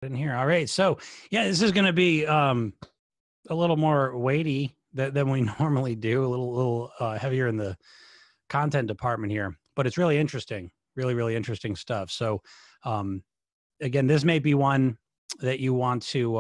In here. All right. So yeah, this is going to be a little more weighty than we normally do, a little heavier in the content department here, but it's really interesting, really interesting stuff. So again, this may be one that you want to,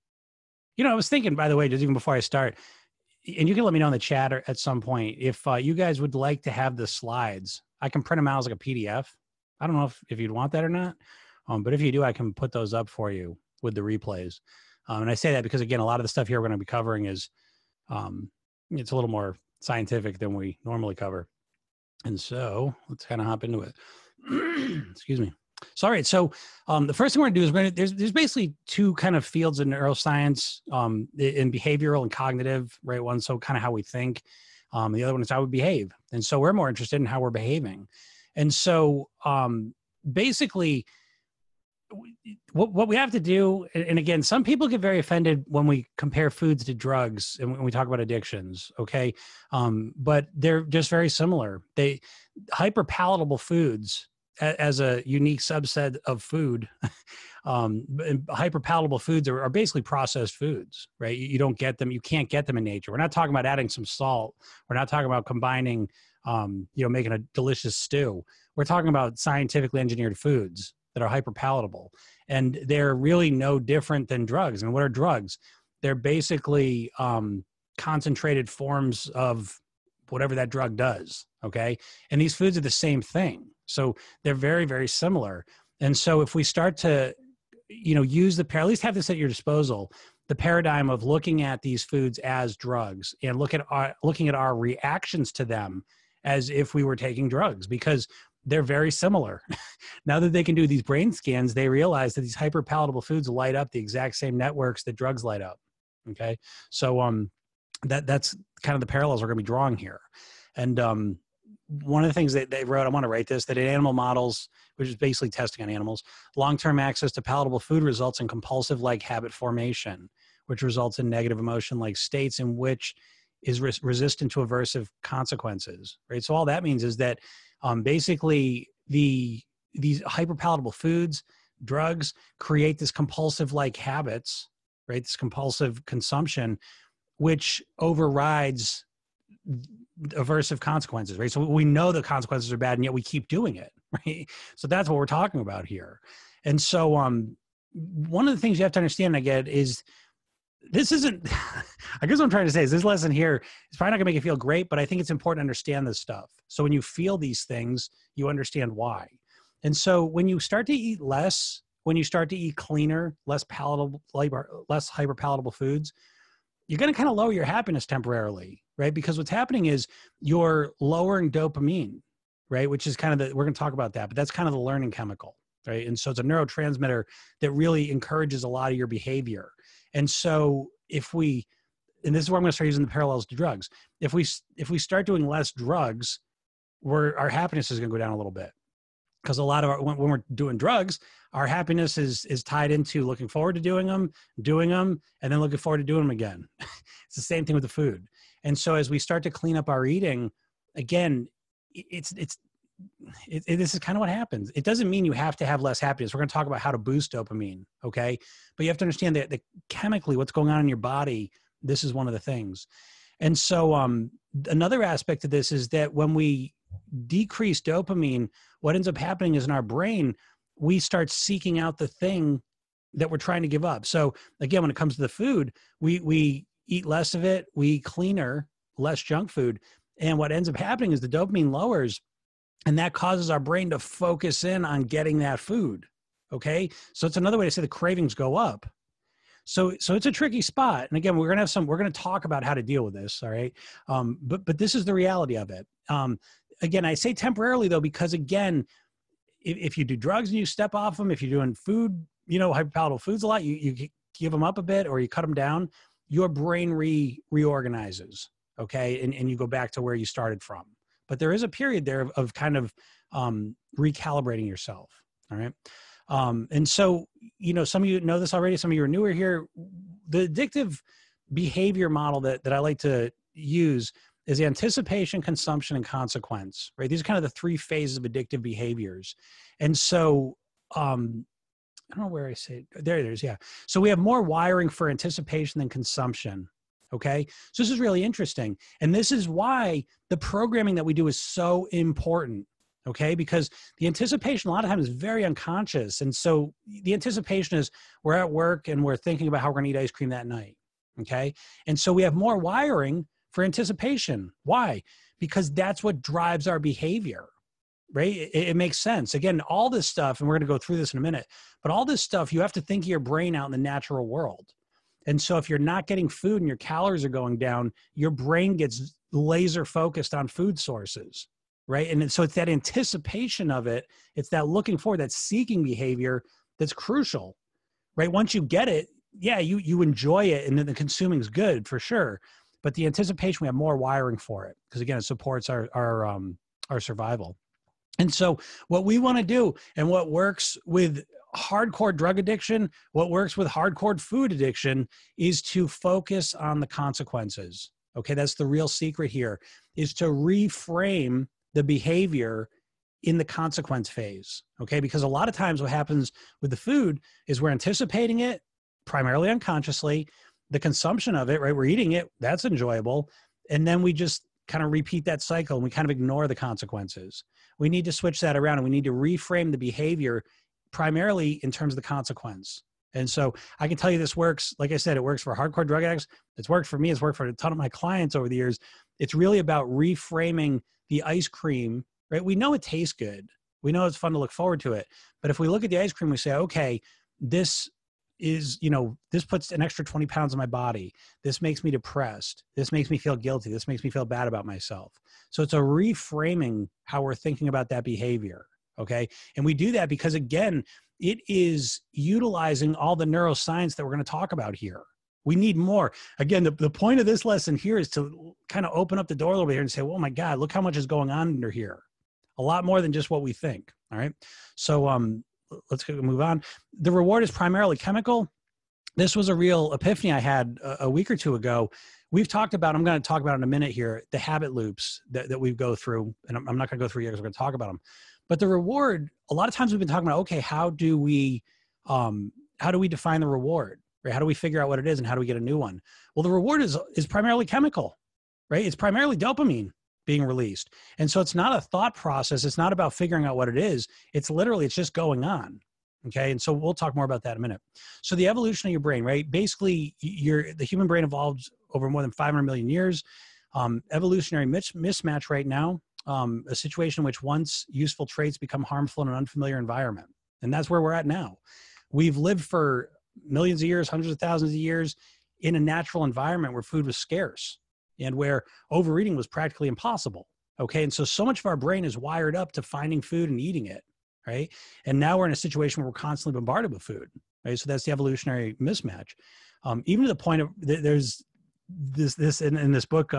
I was thinking, by the way, just even before I start, and you can let me know in the chat or at some point, if you guys would like to have the slides, I can print them out as like a PDF. I don't know if you'd want that or not. But if you do, I can put those up for you with the replays. And I say that because, again, a lot of the stuff here we're going to be covering is it's a little more scientific than we normally cover. And so let's kind of hop into it. Excuse me. So, all right. So the first thing we're going to do is there's basically two kind of fields in neuroscience, in behavioral and cognitive, right? One, so kind of how we think. The other one is how we behave. And so we're more interested in how we're behaving. And so basically, what we have to do, and again, some people get very offended when we compare foods to drugs and when we talk about addictions, okay? But they're just very similar. Hyperpalatable foods as a unique subset of food, hyperpalatable foods are basically processed foods, right? You don't get them, you can't get them in nature. We're not talking about adding some salt. We're not talking about combining, making a delicious stew. We're talking about scientifically engineered foods that are hyperpalatable, and they're really no different than drugs. I mean, what are drugs? They're basically concentrated forms of whatever that drug does, okay? And these foods are the same thing. So they're very similar. And so if we start to, use at least have this at your disposal, the paradigm of looking at these foods as drugs and looking at our reactions to them as if we were taking drugs, because they're very similar. Now that they can do these brain scans, they realize that these hyperpalatable foods light up the exact same networks that drugs light up. Okay. So that's kind of the parallels we're going to be drawing here. And one of the things that they wrote, I want to write this, that in animal models, which is basically testing on animals, long-term access to palatable food results in compulsive-like habit formation, which results in negative emotion-like states in which is resistant to aversive consequences, right? So all that means is that basically these hyperpalatable foods, drugs, create this compulsive-like habits, right? This compulsive consumption, which overrides aversive consequences, right? So we know the consequences are bad, and yet we keep doing it, right? So that's what we're talking about here. And so one of the things you have to understand, I get, is this isn't, I guess what I'm trying to say is this lesson here is probably not gonna make you feel great, but I think it's important to understand this stuff. So when you feel these things, you understand why. And so when you start to eat less, when you start to eat cleaner, less hyperpalatable foods, you're going to kind of lower your happiness temporarily, right? Because what's happening is you're lowering dopamine, right? Which is kind of we're going to talk about that, but that's kind of the learning chemical, right? And so it's a neurotransmitter that really encourages a lot of your behavior. And so and this is where I'm going to start using the parallels to drugs. If we start doing less drugs, our happiness is going to go down a little bit. Because a lot of when we're doing drugs, our happiness is tied into looking forward to doing them, and then looking forward to doing them again. It's the same thing with the food. And so as we start to clean up our eating, again, this is kind of what happens. It doesn't mean you have to have less happiness. We're going to talk about how to boost dopamine, okay? But you have to understand that chemically what's going on in your body, this is one of the things. And so another aspect of this is that when we decrease dopamine, what ends up happening is in our brain, we start seeking out the thing that we're trying to give up. So again, when it comes to the food, we eat less of it, we eat cleaner, less junk food. And what ends up happening is the dopamine lowers, and that causes our brain to focus in on getting that food. Okay. So it's another way to say the cravings go up. So it's a tricky spot. And again, we're going to talk about how to deal with this. All right. But this is the reality of it. Again, I say temporarily though, because again, if you do drugs and you step off them, if you're doing food, hyperpalatable foods a lot, you give them up a bit or you cut them down, your brain reorganizes. Okay. And you go back to where you started from. But there is a period there of kind of recalibrating yourself. All right. And so, some of you know this already. Some of you are newer here. The addictive behavior model that I like to use is anticipation, consumption, and consequence, right? These are kind of the three phases of addictive behaviors. And so I don't know where I say it. There it is. Yeah. So we have more wiring for anticipation than consumption. Okay. So this is really interesting. And this is why the programming that we do is so important. Okay. Because the anticipation a lot of times is very unconscious. And so the anticipation is we're at work and we're thinking about how we're going to eat ice cream that night. Okay. And so we have more wiring for anticipation. Why? Because that's what drives our behavior. Right? It makes sense. Again, all this stuff, and we're going to go through this in a minute, but all this stuff, you have to think of your brain out in the natural world. And so if you're not getting food and your calories are going down, your brain gets laser focused on food sources, right? And so it's that anticipation of it. It's that looking forward, that seeking behavior that's crucial, right? Once you get it, yeah, you enjoy it and then the consuming is good for sure. But the anticipation, we have more wiring for it because again, it supports our survival. And so what we want to do and what works with hardcore drug addiction, what works with hardcore food addiction is to focus on the consequences. Okay. That's the real secret here, is to reframe the behavior in the consequence phase. Okay. Because a lot of times what happens with the food is we're anticipating it primarily unconsciously, the consumption of it, right? We're eating it. That's enjoyable. And then we just kind of repeat that cycle and we kind of ignore the consequences. We need to switch that around and we need to reframe the behavior primarily in terms of the consequence. And so I can tell you this works. Like I said, it works for hardcore drug addicts. It's worked for me. It's worked for a ton of my clients over the years. It's really about reframing the ice cream, right? We know it tastes good. We know it's fun to look forward to it. But if we look at the ice cream, we say, okay, this is, this puts an extra 20 pounds on my body. This makes me depressed. This makes me feel guilty. This makes me feel bad about myself. So it's a reframing how we're thinking about that behavior. Okay. And we do that because again, it is utilizing all the neuroscience that we're going to talk about here. We need more. Again, the point of this lesson here is to kind of open up the door a little bit here and say, oh my God, look how much is going on under here. A lot more than just what we think. All right. So, let's move on. The reward is primarily chemical. This was a real epiphany I had a week or two ago. We've talked about, I'm going to talk about in a minute here, the habit loops that we go through. And I'm not going to go through yet because we're going to talk about them. But the reward, a lot of times we've been talking about, okay, how do we define the reward, right? How do we figure out what it is and how do we get a new one? Well, the reward is primarily chemical, right? It's primarily dopamine being released. And so it's not a thought process. It's not about figuring out what it is. It's just going on. Okay. And so we'll talk more about that in a minute. So the evolution of your brain, right? Basically the human brain evolved over more than 500 million years. Evolutionary mismatch right now, a situation in which once useful traits become harmful in an unfamiliar environment. And that's where we're at now. We've lived for millions of years, hundreds of thousands of years in a natural environment where food was scarce and where overeating was practically impossible. Okay. And so much of our brain is wired up to finding food and eating it. Right. And now we're in a situation where we're constantly bombarded with food. Right. So that's the evolutionary mismatch. Even to the point of there's this in this book,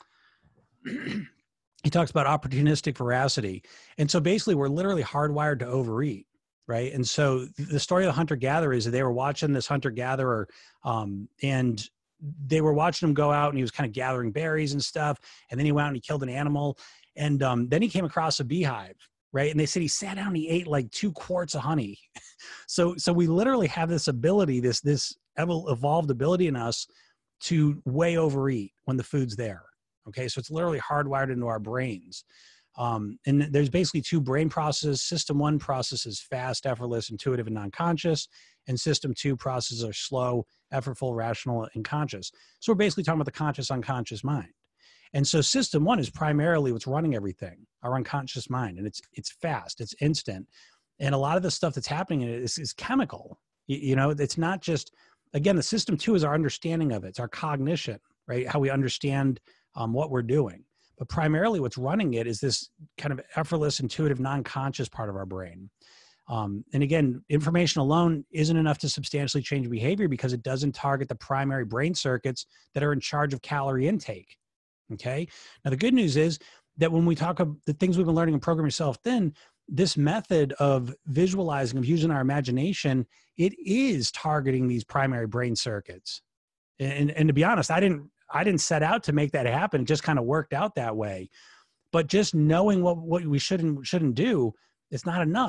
he talks about opportunistic voracity. And so basically we're literally hardwired to overeat. Right. And so the story of the hunter-gatherer is that they were watching this hunter-gatherer and they were watching him go out and he was kind of gathering berries and stuff. And then he went out and he killed an animal. And then he came across a beehive. Right. And they said he sat down and he ate like 2 quarts of honey. So we literally have this ability, this evolved ability in us to way overeat when the food's there. Okay. So it's literally hardwired into our brains. And there's basically 2 brain processes. System 1 processes fast, effortless, intuitive, and non-conscious. And system 2 processes are slow, effortful, rational, and conscious. So we're basically talking about the conscious, unconscious mind. And so system 1 is primarily what's running everything, our unconscious mind. And it's fast, it's instant. And a lot of the stuff that's happening in it is chemical. It's not just, again, the system 2 is our understanding of it. It's our cognition, right? How we understand what we're doing. But primarily what's running it is this kind of effortless, intuitive, non-conscious part of our brain. And again, information alone isn't enough to substantially change behavior because it doesn't target the primary brain circuits that are in charge of calorie intake. Okay. Now, the good news is that when we talk about the things we've been learning in Program Yourself Thin, this method of visualizing, of using our imagination, it is targeting these primary brain circuits. And to be honest, I didn't set out to make that happen. It just kind of worked out that way. But just knowing what we should and shouldn't do, it's not enough.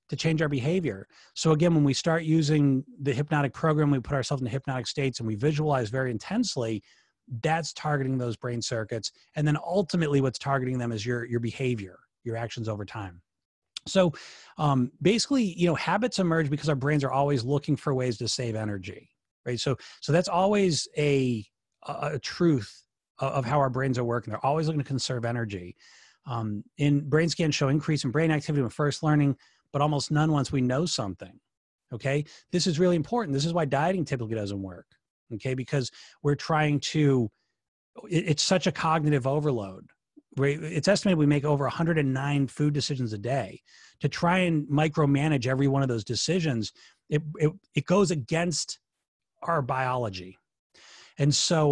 to change our behavior. So again, when we start using the hypnotic program, we put ourselves in hypnotic states and we visualize very intensely, that's targeting those brain circuits. And then ultimately what's targeting them is your behavior, your actions over time. So basically, habits emerge because our brains are always looking for ways to save energy, right? So that's always a truth of how our brains are working. They're always looking to conserve energy. In brain scans show increase in brain activity when first learning, but almost none once we know something. Okay. This is really important. This is why dieting typically doesn't work. Okay. Because we're trying to, it's such a cognitive overload. Right? It's estimated we make over 109 food decisions a day. To try and micromanage every one of those decisions, it goes against our biology. And so,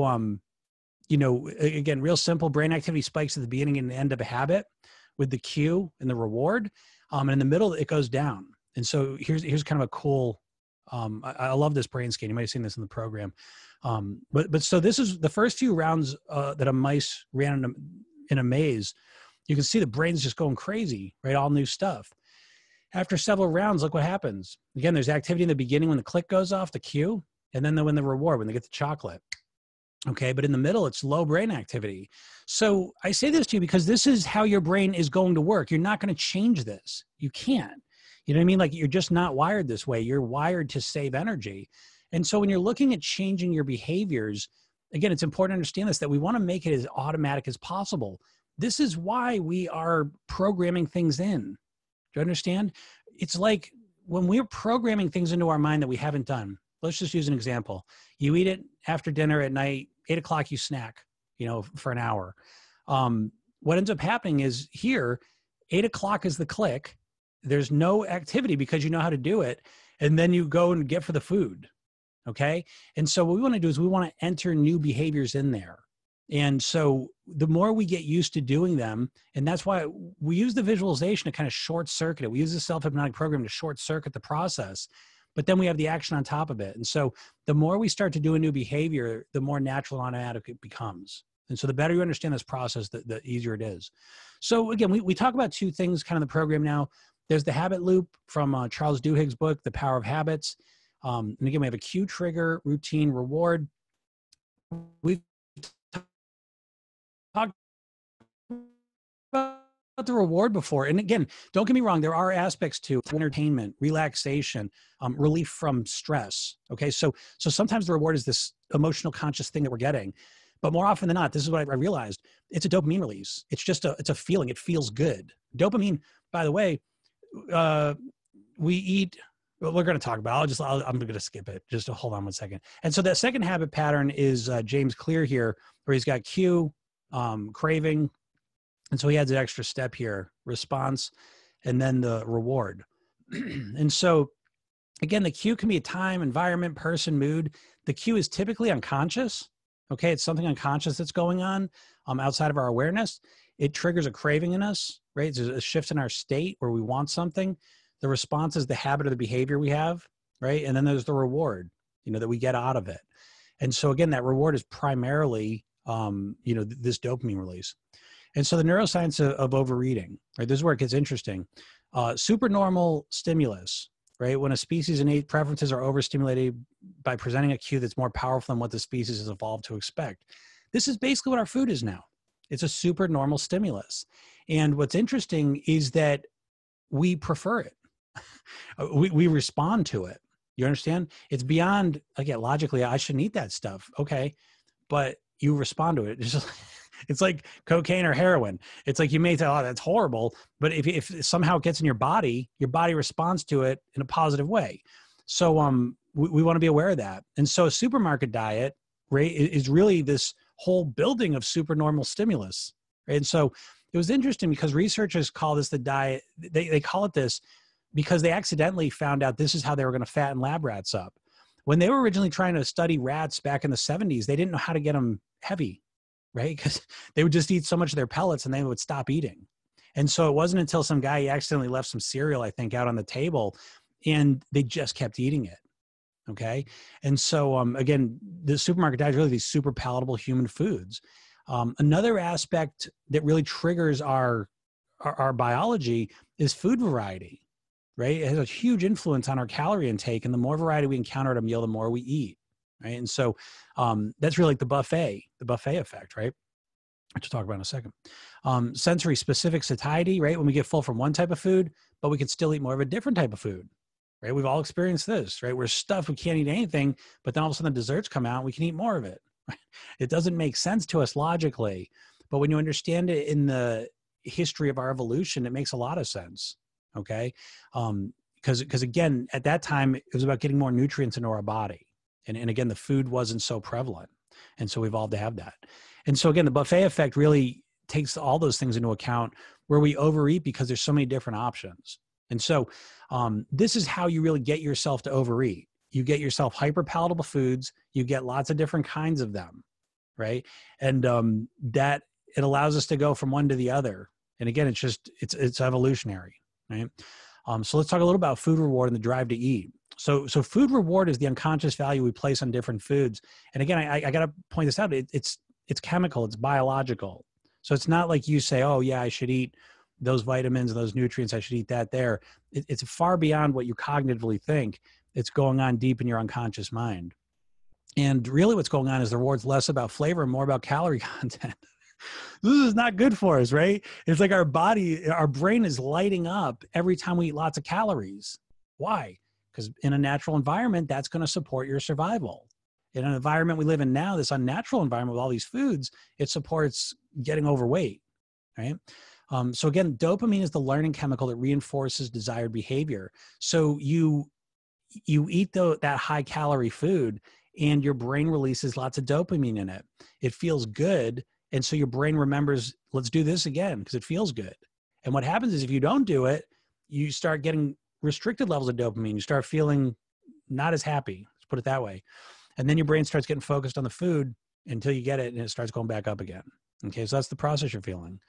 again, real simple, brain activity spikes at the beginning and the end of a habit with the cue and the reward. And in the middle, it goes down. And so here's kind of a cool, I love this brain scan. You might have seen this in the program. But so this is the first few rounds that a mice ran in a maze. You can see the brain's just going crazy, right? All new stuff. After several rounds, look what happens. Again, there's activity in the beginning when the click goes off, the cue, and then when the reward, when they get the chocolate. Okay, but in the middle, it's low brain activity. So I say this to you because this is how your brain is going to work. You're not going to change this. You can't. You know what I mean? Like, you're just not wired this way. You're wired to save energy. And so when you're looking at changing your behaviors, again, it's important to understand this, that we want to make it as automatic as possible. This is why we are programming things in. Do you understand? It's like when we're programming things into our mind that we haven't done. Let's just use an example. You eat it after dinner at night, 8 o'clock, you snack, for an hour. What ends up happening is here, 8 o'clock is the click. There's no activity because you know how to do it. And then you go and get for the food. Okay. And so what we want to do is we want to enter new behaviors in there. And so the more we get used to doing them, and that's why we use the visualization to kind of short circuit it. We use the self-hypnotic program to short circuit the process, but then we have the action on top of it. And so the more we start to do a new behavior, the more natural and automatic it becomes. And so the better you understand this process, the easier it is. So again, we talk about two things kind of the program now. There's the habit loop from Charles Duhigg's book, The Power of Habits. And again, we have a cue, trigger, routine, reward. We've talked about the reward before. And again, don't get me wrong, there are aspects to entertainment, relaxation, relief from stress. Okay. So sometimes the reward is this emotional conscious thing that we're getting, but more often than not, this is what I realized. It's a dopamine release. It's a feeling. It feels good. Dopamine, by the way, we eat, we're going to talk about, I'm going to skip it. Just hold on one second. And so that second habit pattern is James Clear here, where he's got cue, craving. And so he adds an extra step here, response, and then the reward. And so again, the cue can be a time, environment, person, mood. The cue is typically unconscious. Okay. It's something unconscious that's going on outside of our awareness. It triggers a craving in us, right? It's a shift in our state where we want something. The response is the habit or the behavior we have, right? And then there's the reward, that we get out of it. And so again, that reward is primarily, this dopamine release. And so the neuroscience of overeating, right? This is where it gets interesting. Supernormal stimulus, right? When a species' innate preferences are overstimulated by presenting a cue that's more powerful than what the species has evolved to expect. This is basically what our food is now. It's a supernormal stimulus. And what's interesting is that we prefer it. we respond to it. You understand? It's beyond, again, logically, I shouldn't eat that stuff. Okay. But you respond to it. It's like cocaine or heroin. It's like you may say, oh, that's horrible. But if somehow it gets in your body responds to it in a positive way. So we want to be aware of that. And so a supermarket diet, right, is really this whole building of supernormal stimulus. Right? And so it was interesting because researchers call this the diet. They call it this because they accidentally found out this is how they were going to fatten lab rats up. When they were originally trying to study rats back in the 70s, they didn't know how to get them heavy, right? Because they would just eat so much of their pellets and they would stop eating. And so it wasn't until some guy, he accidentally left some cereal, I think, out on the table, and they just kept eating it. Okay. And so, again, the supermarket diet is really these super palatable human foods. Another aspect that really triggers our biology is food variety. right? It has a huge influence on our calorie intake, and the more variety we encounter at a meal, the more we eat, right? And so that's really like the buffet effect, right? Which we'll talk about in a second. Sensory specific satiety, right? When we get full from one type of food, but we can still eat more of a different type of food, right? We've all experienced this, right? We're stuffed, we can't eat anything, but then all of a sudden the desserts come out and we can eat more of it. It doesn't make sense to us logically, but when you understand it in the history of our evolution, it makes a lot of sense. Okay. Because again, at that time, it was about getting more nutrients into our body. And again, the food wasn't so prevalent. And so we evolved to have that. And so again, the buffet effect really takes all those things into account where we overeat because there's so many different options. And so this is how you really get yourself to overeat. You get yourself hyper palatable foods. You get lots of different kinds of them, right? And that it allows us to go from one to the other. And again, it's evolutionary, right? So let's talk a little about food reward and the drive to eat. So food reward is the unconscious value we place on different foods. And again, I got to point this out. It's chemical, it's biological. So it's not like you say, oh yeah, I should eat those vitamins, those nutrients, I should eat that there. It's far beyond what you cognitively think. It's going on deep in your unconscious mind. And really what's going on is the reward's less about flavor and more about calorie content. This is not good for us, right? It's like our brain is lighting up every time we eat lots of calories. Why? Because in a natural environment, that's going to support your survival. In an environment we live in now, this unnatural environment with all these foods, it supports getting overweight, right? So again, dopamine is the learning chemical that reinforces desired behavior. So you eat that high calorie food and your brain releases lots of dopamine in it. It feels good. And so your brain remembers, let's do this again because it feels good. And what happens is if you don't do it, you start getting restricted levels of dopamine. You start feeling not as happy, let's put it that way. And then your brain starts getting focused on the food until you get it and it starts going back up again. Okay, so that's the process you're feeling.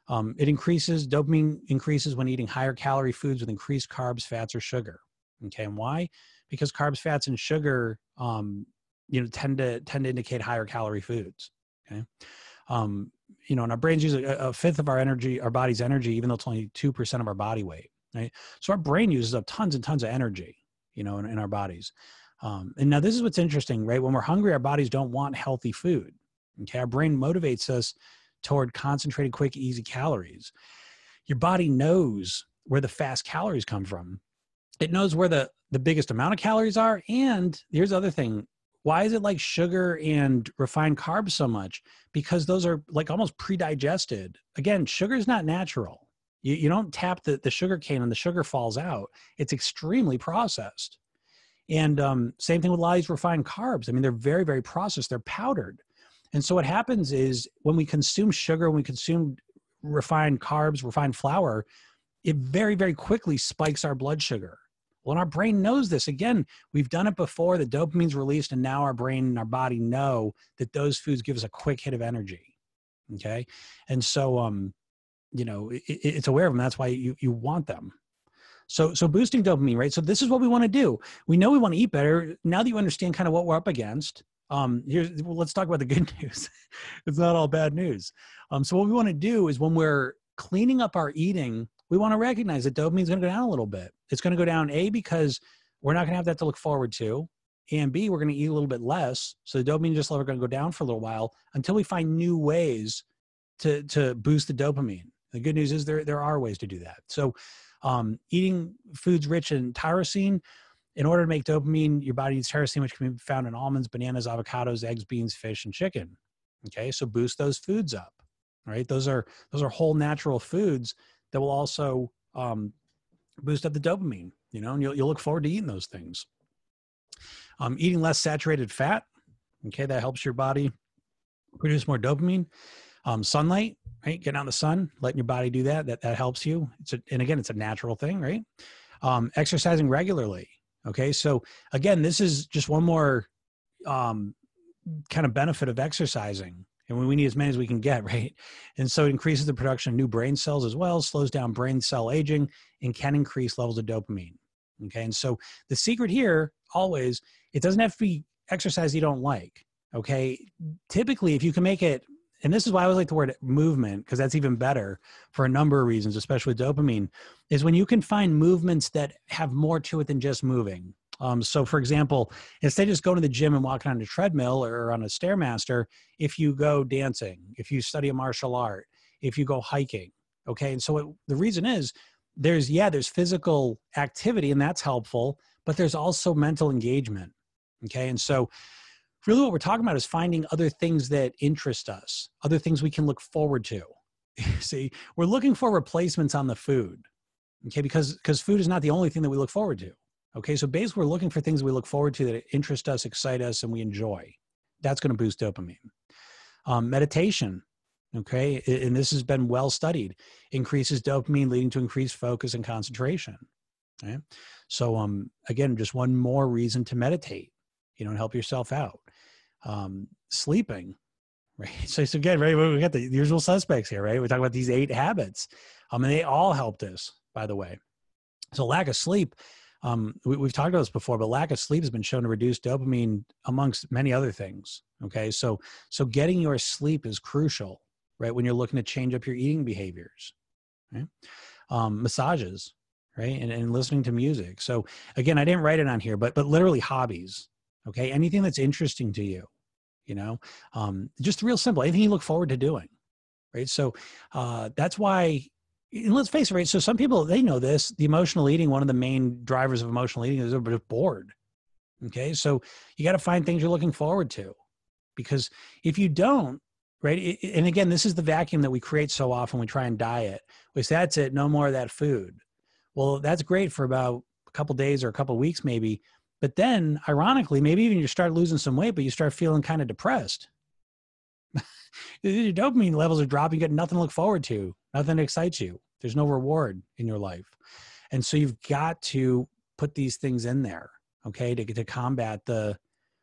Dopamine increases when eating higher calorie foods with increased carbs, fats, or sugar. Okay, and why? Because carbs, fats, and sugar, tend to indicate higher calorie foods. Okay. And our brains use a fifth of our body's energy, even though it's only 2% of our body weight, right? So our brain uses up tons and tons of energy, in our bodies. And now this is what's interesting, right? When we're hungry, our bodies don't want healthy food. Okay. Our brain motivates us toward concentrated, quick, easy calories. Your body knows where the fast calories come from. It knows where the biggest amount of calories are. And here's the other thing. Why is it like sugar and refined carbs so much? Because those are like almost pre-digested. Again, sugar is not natural. You don't tap the sugar cane and the sugar falls out. It's extremely processed. And same thing with a lot of these refined carbs. I mean, they're very, very processed. They're powdered. And so what happens is when we consume sugar, when we consume refined carbs, refined flour, it very, very quickly spikes our blood sugar. Well, and our brain knows this. Again, we've done it before. The dopamine's released, and now our brain and our body know that those foods give us a quick hit of energy. Okay, and so it's aware of them. That's why you want them. So boosting dopamine, right? So this is what we want to do. We know we want to eat better. Now that you understand kind of what we're up against, let's talk about the good news. It's not all bad news. So what we want to do is when we're cleaning up our eating, we want to recognize that dopamine is going to go down a little bit. It's going to go down, A, because we're not going to have that to look forward to, and B, we're going to eat a little bit less. So the dopamine just level are going to go down for a little while until we find new ways to boost the dopamine. The good news is there are ways to do that. So eating foods rich in tyrosine, in order to make dopamine, your body needs tyrosine, which can be found in almonds, bananas, avocados, eggs, beans, fish, and chicken. Okay, so boost those foods up. All right, those are whole natural foods that will also boost up the dopamine, and you'll look forward to eating those things. Eating less saturated fat, okay, that helps your body produce more dopamine. Sunlight, right? Getting out in the sun, letting your body do that helps you. And again, it's a natural thing, right? Exercising regularly. Okay. So again, this is just one more kind of benefit of exercising. And we need as many as we can get, right? And so it increases the production of new brain cells as well, slows down brain cell aging, and can increase levels of dopamine. Okay. And so the secret here, always, it doesn't have to be exercise you don't like. Okay. Typically, if you can make it and this is why I always like the word movement, because that's even better for a number of reasons, especially with dopamine, is when you can find movements that have more to it than just moving. So for example, instead of just going to the gym and walking on a treadmill or on a Stairmaster, if you go dancing, if you study a martial art, if you go hiking, okay. And so the reason is there's physical activity and that's helpful, but there's also mental engagement. Okay. And so really what we're talking about is finding other things that interest us, other things we can look forward to. See, we're looking for replacements on the food. Okay. Because food is not the only thing that we look forward to. Okay. So basically we're looking for things we look forward to that interest us, excite us, and we enjoy. That's going to boost dopamine. Meditation. Okay. And this has been well studied, increases dopamine, leading to increased focus and concentration. Okay. So, again, just one more reason to meditate, and help yourself out. Sleeping, right? So again, right, we got the usual suspects here, right? We talk about these 8 habits. And they all help us, by the way. So lack of sleep, we've talked about this before, but lack of sleep has been shown to reduce dopamine amongst many other things. Okay. So getting your sleep is crucial, right? When you're looking to change up your eating behaviors, right? Massages, right? And listening to music. So again, I didn't write it on here, but literally hobbies. Okay. Anything that's interesting to you, just real simple, anything you look forward to doing. Right. So, that's why, and let's face it, right? So some people, they know this, the emotional eating, one of the main drivers of emotional eating is they're bored. Okay. So you got to find things you're looking forward to, because if you don't, right. And again, this is the vacuum that we create so often. We try and diet, which that's it. No more of that food. Well, that's great for about a couple days or a couple weeks, maybe. But then ironically, maybe even you start losing some weight, but you start feeling kind of depressed. Your dopamine levels are dropping. You got nothing to look forward to. Nothing excites you. There's no reward in your life. And so you've got to put these things in there, okay, to combat the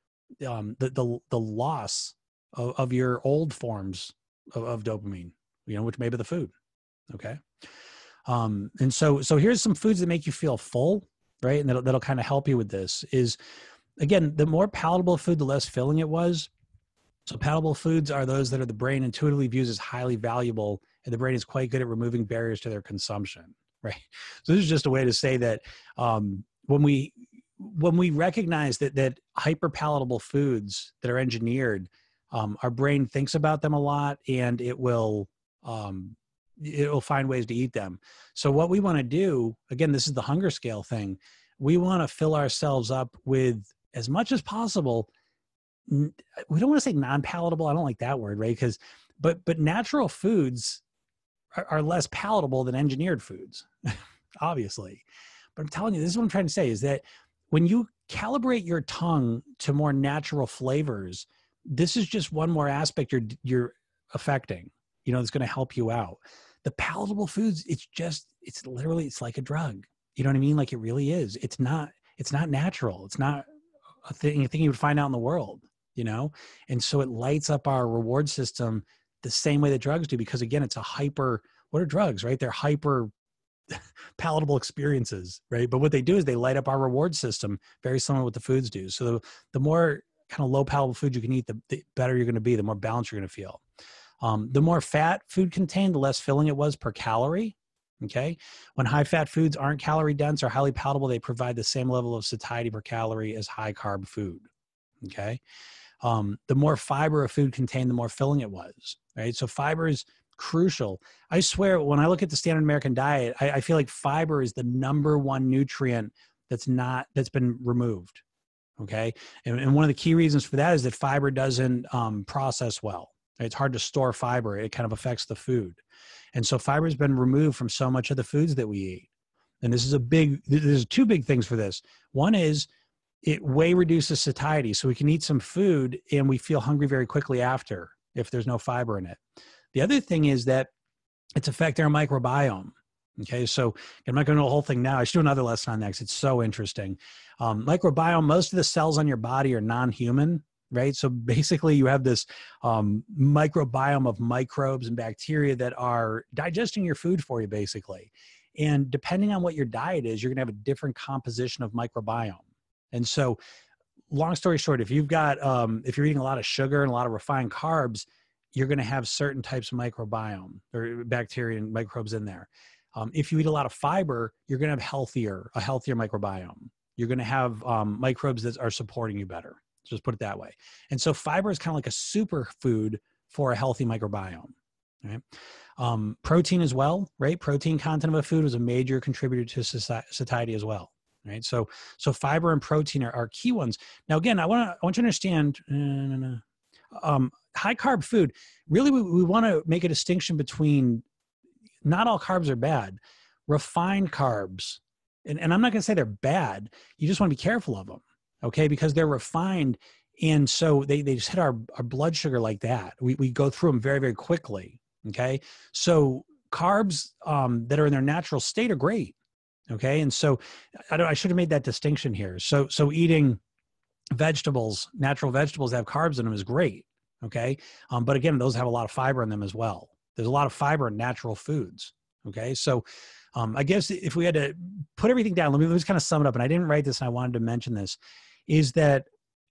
loss of your old forms of dopamine, which may be the food. Okay. And so here's some foods that make you feel full, right? And that'll kind of help you with this is, again, the more palatable food, the less filling it was. So palatable foods are those that the brain intuitively views as highly valuable, and the brain is quite good at removing barriers to their consumption, right? So this is just a way to say that when we recognize that hyper palatable foods that are engineered, our brain thinks about them a lot, and it will find ways to eat them. So what we want to do, again, this is the hunger scale thing. We want to fill ourselves up with as much as possible. We don't want to say non-palatable. I don't like that word, right? But natural foods are less palatable than engineered foods, obviously. But I'm telling you, this is what I'm trying to say, is that when you calibrate your tongue to more natural flavors, this is just one more aspect you're affecting, that's going to help you out. The palatable foods, it's literally like a drug. You know what I mean? Like it really is. It's not natural. It's not a thing you would find out in the world, And so it lights up our reward system the same way that drugs do, because again, what are drugs, right? They're hyper palatable experiences, right? But what they do is they light up our reward system, very similar to what the foods do. So the more kind of low palatable food you can eat, the better you're going to be, the more balanced you're going to feel. The more fat food contained, the less filling it was per calorie. Okay. When high fat foods aren't calorie dense or highly palatable, they provide the same level of satiety per calorie as high carb food. Okay. The more fiber a food contained, the more filling it was, right? So fiber is crucial. I swear, when I look at the standard American diet, I feel like fiber is the number one nutrient that's been removed. Okay. And one of the key reasons for that is that fiber doesn't process well. It's hard to store fiber. It kind of affects the food. And so fiber has been removed from so much of the foods that we eat. And there's 2 big things for this. One is it way reduces satiety. So we can eat some food and we feel hungry very quickly after if there's no fiber in it. The other thing is that it's affecting our microbiome. Okay. So I'm not going to do the whole thing now. I should do another lesson on that because it's so interesting. Microbiome, most of the cells on your body are non-human. Right. So basically you have this microbiome of microbes and bacteria that are digesting your food for you, basically. And depending on what your diet is, you're going to have a different composition of microbiome. And so long story short, if you're eating a lot of sugar and a lot of refined carbs, you're going to have certain types of microbiome or bacteria and microbes in there. If you eat a lot of fiber, you're going to have a healthier microbiome. You're going to have microbes that are supporting you better. Just put it that way. And so fiber is kind of like a superfood for a healthy microbiome. Right? Protein as well, right? Protein content of a food is a major contributor to satiety as well. Right. So fiber and protein are key ones. Now, again, I want you to understand high carb food. Really, we want to make a distinction between not all carbs are bad. Refined carbs, and I'm not going to say they're bad. You just want to be careful of them, okay? Because they're refined, and so they just hit our blood sugar like that. We go through them very, very quickly, okay? So carbs that are in their natural state are great, okay? And so I should have made that distinction here. So eating vegetables, natural vegetables that have carbs in them is great, okay? But again, those have a lot of fiber in them as well. There's a lot of fiber in natural foods. Okay. So I guess if we had to put everything down, let me just kind of sum it up. And I didn't write this and I wanted to mention this is that,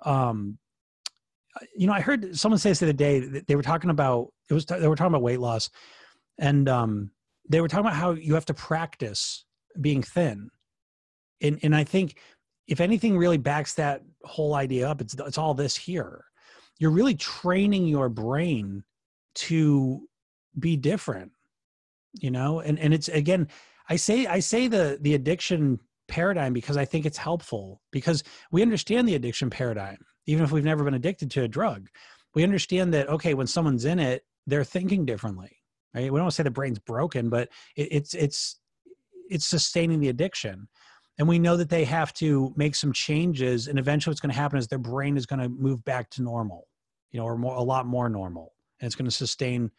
I heard someone say this the other day that they were talking about, they were talking about weight loss and they were talking about how you have to practice being thin. And I think if anything really backs that whole idea up, it's all this here. You're really training your brain to be different, and it's, again, I say the addiction paradigm because I think it's helpful because we understand the addiction paradigm, even if we've never been addicted to a drug. We understand that, okay, when someone's in it, they're thinking differently, right? We don't say the brain's broken, but it's sustaining the addiction. And we know that they have to make some changes, and eventually what's going to happen is their brain is going to move back to normal, or a lot more normal, and it's going to sustain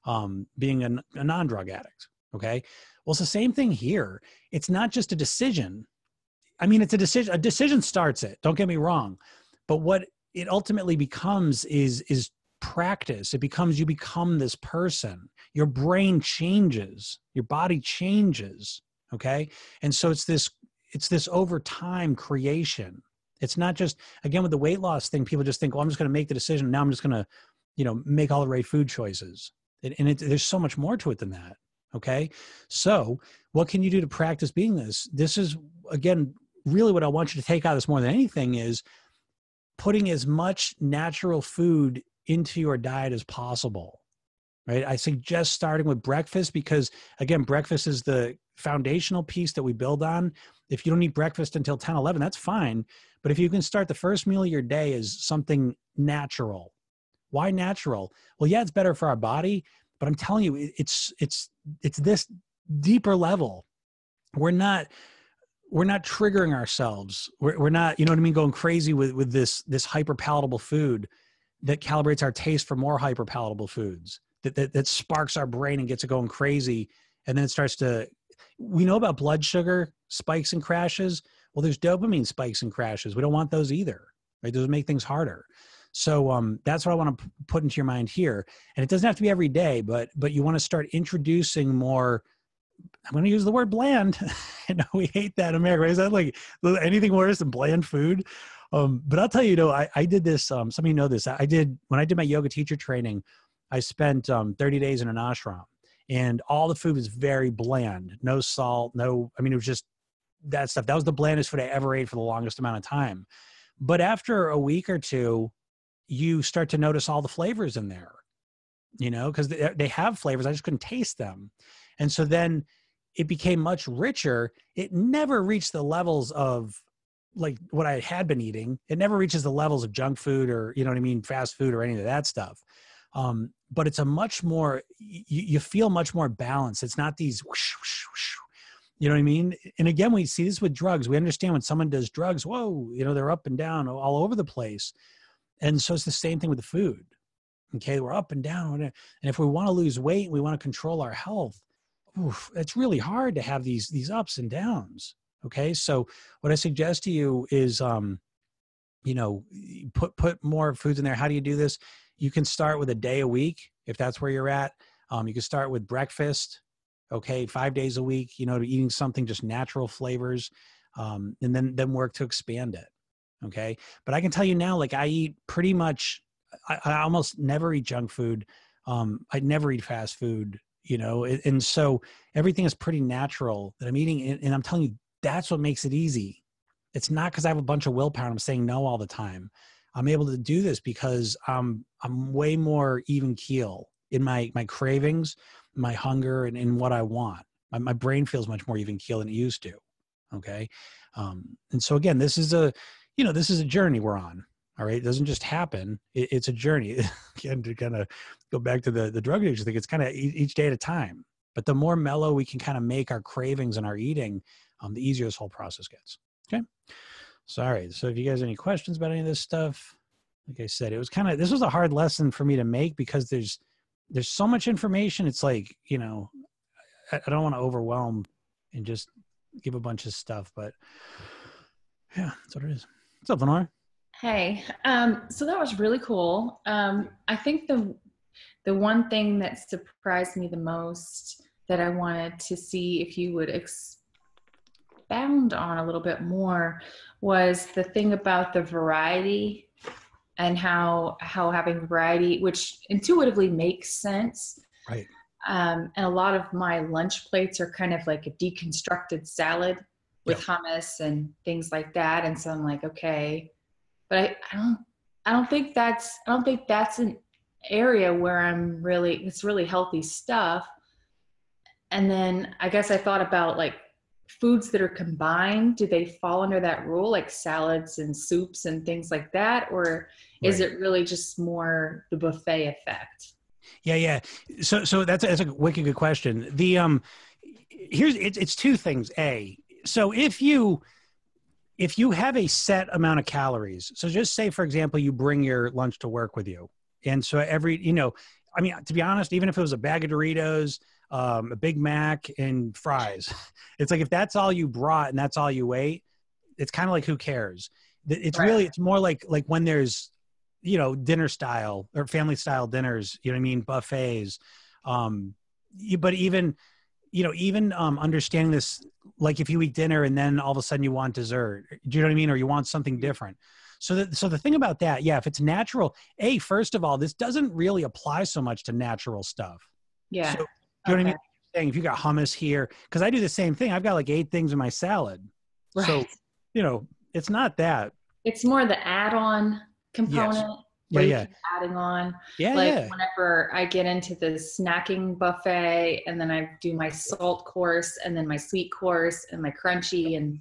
being a non-drug addict. Okay. Well, it's the same thing here. It's not just a decision. I mean, it's a decision. A decision starts it. Don't get me wrong. But what it ultimately becomes is practice. You become this person. Your brain changes. Your body changes. Okay. And so it's this over time creation. It's not just, again, with the weight loss thing, people just think, well, I'm just going to make the decision. Now I'm just going to, make all the right food choices. And there's so much more to it than that. Okay. So what can you do to practice being this? This is, again, really what I want you to take out of this more than anything is putting as much natural food into your diet as possible. Right. I suggest starting with breakfast because, again, breakfast is the foundational piece that we build on. If you don't eat breakfast until 10, 11, that's fine. But if you can start the first meal of your day as something natural. Why natural? Well, yeah, it's better for our body, but I'm telling you, it's this deeper level. We're not triggering ourselves. We're not, going crazy with this hyper palatable food that calibrates our taste for more hyper palatable foods that sparks our brain and gets it going crazy. And then it starts to, we know about blood sugar spikes and crashes. Well, there's dopamine spikes and crashes. We don't want those either, right? Those make things harder. So that's what I want to put into your mind here. And it doesn't have to be every day, but you want to start introducing more. I'm going to use the word bland. I know we hate that in America. Is that like anything worse than bland food? But I'll tell you, I did this. Some of you know this. When I did my yoga teacher training, I spent 30 days in an ashram, and all the food was very bland. No salt, it was just that stuff. That was the blandest food I ever ate for the longest amount of time. But after a week or two, you start to notice all the flavors in there, because they have flavors. I just couldn't taste them. And so then it became much richer. It never reached the levels of like what I had been eating. It never reaches the levels of junk food or, fast food or any of that stuff. But it's a much more, you feel much more balanced. It's not these, whoosh, whoosh, whoosh, you know what I mean? And again, we see this with drugs. We understand when someone does drugs, whoa, they're up and down all over the place. And so it's the same thing with the food. Okay. We're up and down. And if we want to lose weight, we want to control our health. It's really hard to have these ups and downs. Okay. So what I suggest to you is, put more foods in there. How do you do this? You can start with a day a week. If that's where you're at, you can start with breakfast. Okay. 5 days a week, eating something, just natural flavors. And then work to expand it. Okay. But I can tell you now, like I eat pretty much, I almost never eat junk food. I'd never eat fast food, and so everything is pretty natural that I'm eating. And I'm telling you, that's what makes it easy. It's not because I have a bunch of willpower and I'm saying no all the time. I'm able to do this because I'm way more even keel in my cravings, my hunger, and in what I want. My brain feels much more even keel than it used to. Okay. And so again, this is a journey we're on. All right. It doesn't just happen. It's a journey. Again, to kind of go back to the drug addiction thing, it's kind of each day at a time. But the more mellow we can kind of make our cravings and our eating, the easier this whole process gets. Okay. Sorry. So if you guys have any questions about any of this stuff, like I said, this was a hard lesson for me to make because there's so much information. It's like, I don't want to overwhelm and just give a bunch of stuff, but yeah, that's what it is. What's up, Lenore? Hey, so that was really cool. I think the one thing that surprised me the most that I wanted to see if you would expound on a little bit more was the thing about the variety and how having variety, which intuitively makes sense. Right. And a lot of my lunch plates are kind of like a deconstructed salad with hummus and things like that. And so I'm like, okay, but I don't think that's an area where it's really healthy stuff. And then I guess I thought about like foods that are combined. Do they fall under that rule, like salads and soups and things like that? Or is it really just more the buffet effect? Yeah. So that's a wicked good question. It's two things. So if you have a set amount of calories, so just say, for example, you bring your lunch to work with you. And so to be honest, even if it was a bag of Doritos, a Big Mac and fries, it's like, if that's all you brought and that's all you ate, it's kind of like, who cares? It's really, it's more like when there's, dinner style or family style dinners, buffets. But even understanding this, like if you eat dinner and then all of a sudden you want dessert, do you know what I mean? Or you want something different. So the thing about that, if it's natural, first of all, this doesn't really apply so much to natural stuff. Yeah. So, you know what I mean? Saying if you got hummus here, because I do the same thing. I've got like 8 things in my salad. Right. So, it's not that. It's more the add-on component. Yes. Yeah. Keep adding on. Yeah. Whenever I get into the snacking buffet and then I do my salt course and then my sweet course and my crunchy and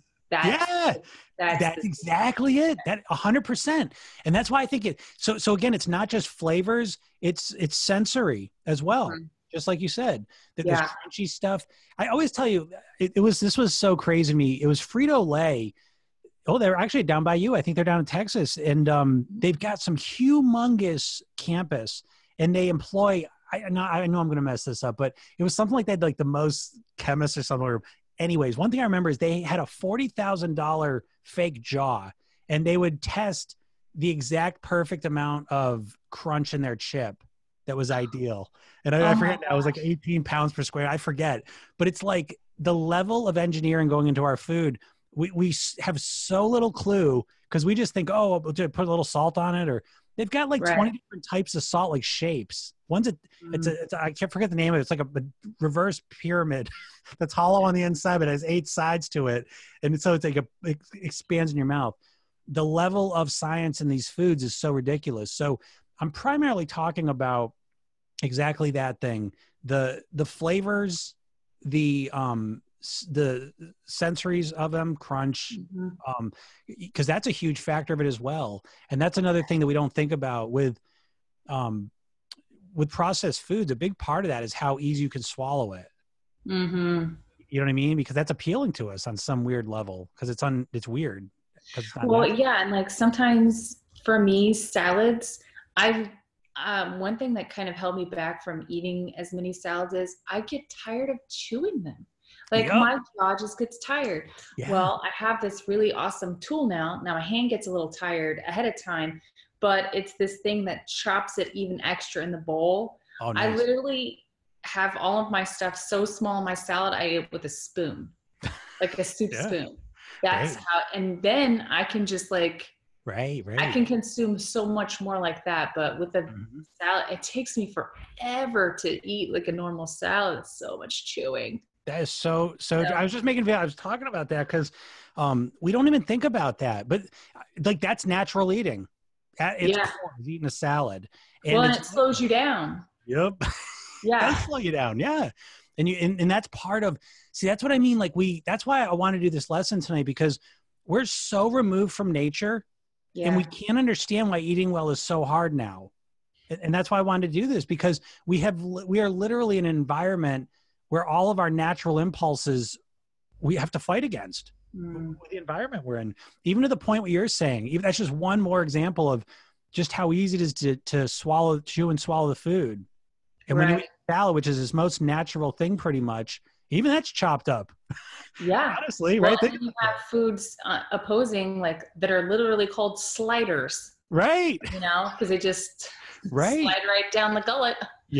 that's exactly it. That 100%. And that's why I think it, so again, it's not just flavors, it's sensory as well. Mm-hmm. Just like you said, that there's crunchy stuff. I always tell you, this was so crazy to me. It was Frito-Lay. Oh, they're actually down by you. I think they're down in Texas, and they've got some humongous campus, and they employ. I know I'm going to mess this up, but it was something like that, like the most chemists or something. Anyways, one thing I remember is they had a $40,000 fake jaw, and they would test the exact perfect amount of crunch in their chip that was ideal. And I forget now, it was like 18 pounds per square. I forget, but it's like the level of engineering going into our food. We have so little clue because we just think, we'll put a little salt on it, or they've got like 20 different types of salt, like shapes. One's I can't forget the name of it. It's like a reverse pyramid that's hollow on the inside, but it has 8 sides to it. And so it's like it expands in your mouth. The level of science in these foods is so ridiculous. So I'm primarily talking about exactly that thing. The flavors, the sensories of them, crunch, because that's a huge factor of it as well. And that's another thing that we don't think about with processed foods. A big part of that is how easy you can swallow it. Mm-hmm. You know what I mean? Because that's appealing to us on some weird level, because it's weird. It's well, natural. Yeah. And like sometimes for me, salads, one thing that kind of held me back from eating as many salads is I get tired of chewing them. Like my jaw just gets tired. Yeah. Well, I have this really awesome tool now. Now my hand gets a little tired ahead of time, but it's this thing that chops it even extra in the bowl. Oh, nice. I literally have all of my stuff so small in my salad, I eat with a spoon, like a soup spoon. That's how, and then I can just like Right, I right. can consume so much more like that, but with a Mhm. salad, it takes me forever to eat like a normal salad. It's so much chewing. That is so. So, I was just making. I was talking about that because we don't even think about that, but like that's natural eating. At its yeah. core, is eating a salad, Well, and and it's it slows you down. yep, Yeah. does slow you down. Yeah, and that's part of. See, that's what I mean. Like that's why I want to do this lesson tonight because we're so removed from nature, and we Yeah. can't understand why eating well is so hard now. And that's why I wanted to do this because we are literally in an environment where all of our natural impulses we have to fight against Mm, with the environment we're in. Even to the point what you're saying, even that's just one more example of just how easy it is to chew and swallow the food. And when you right. eat salad, which is his most natural thing, pretty much, even that's chopped up. Yeah. Honestly, Well, right? and Think then you about have that. foods opposing, like that are literally called sliders, Right, because they just right. slide right down the gullet.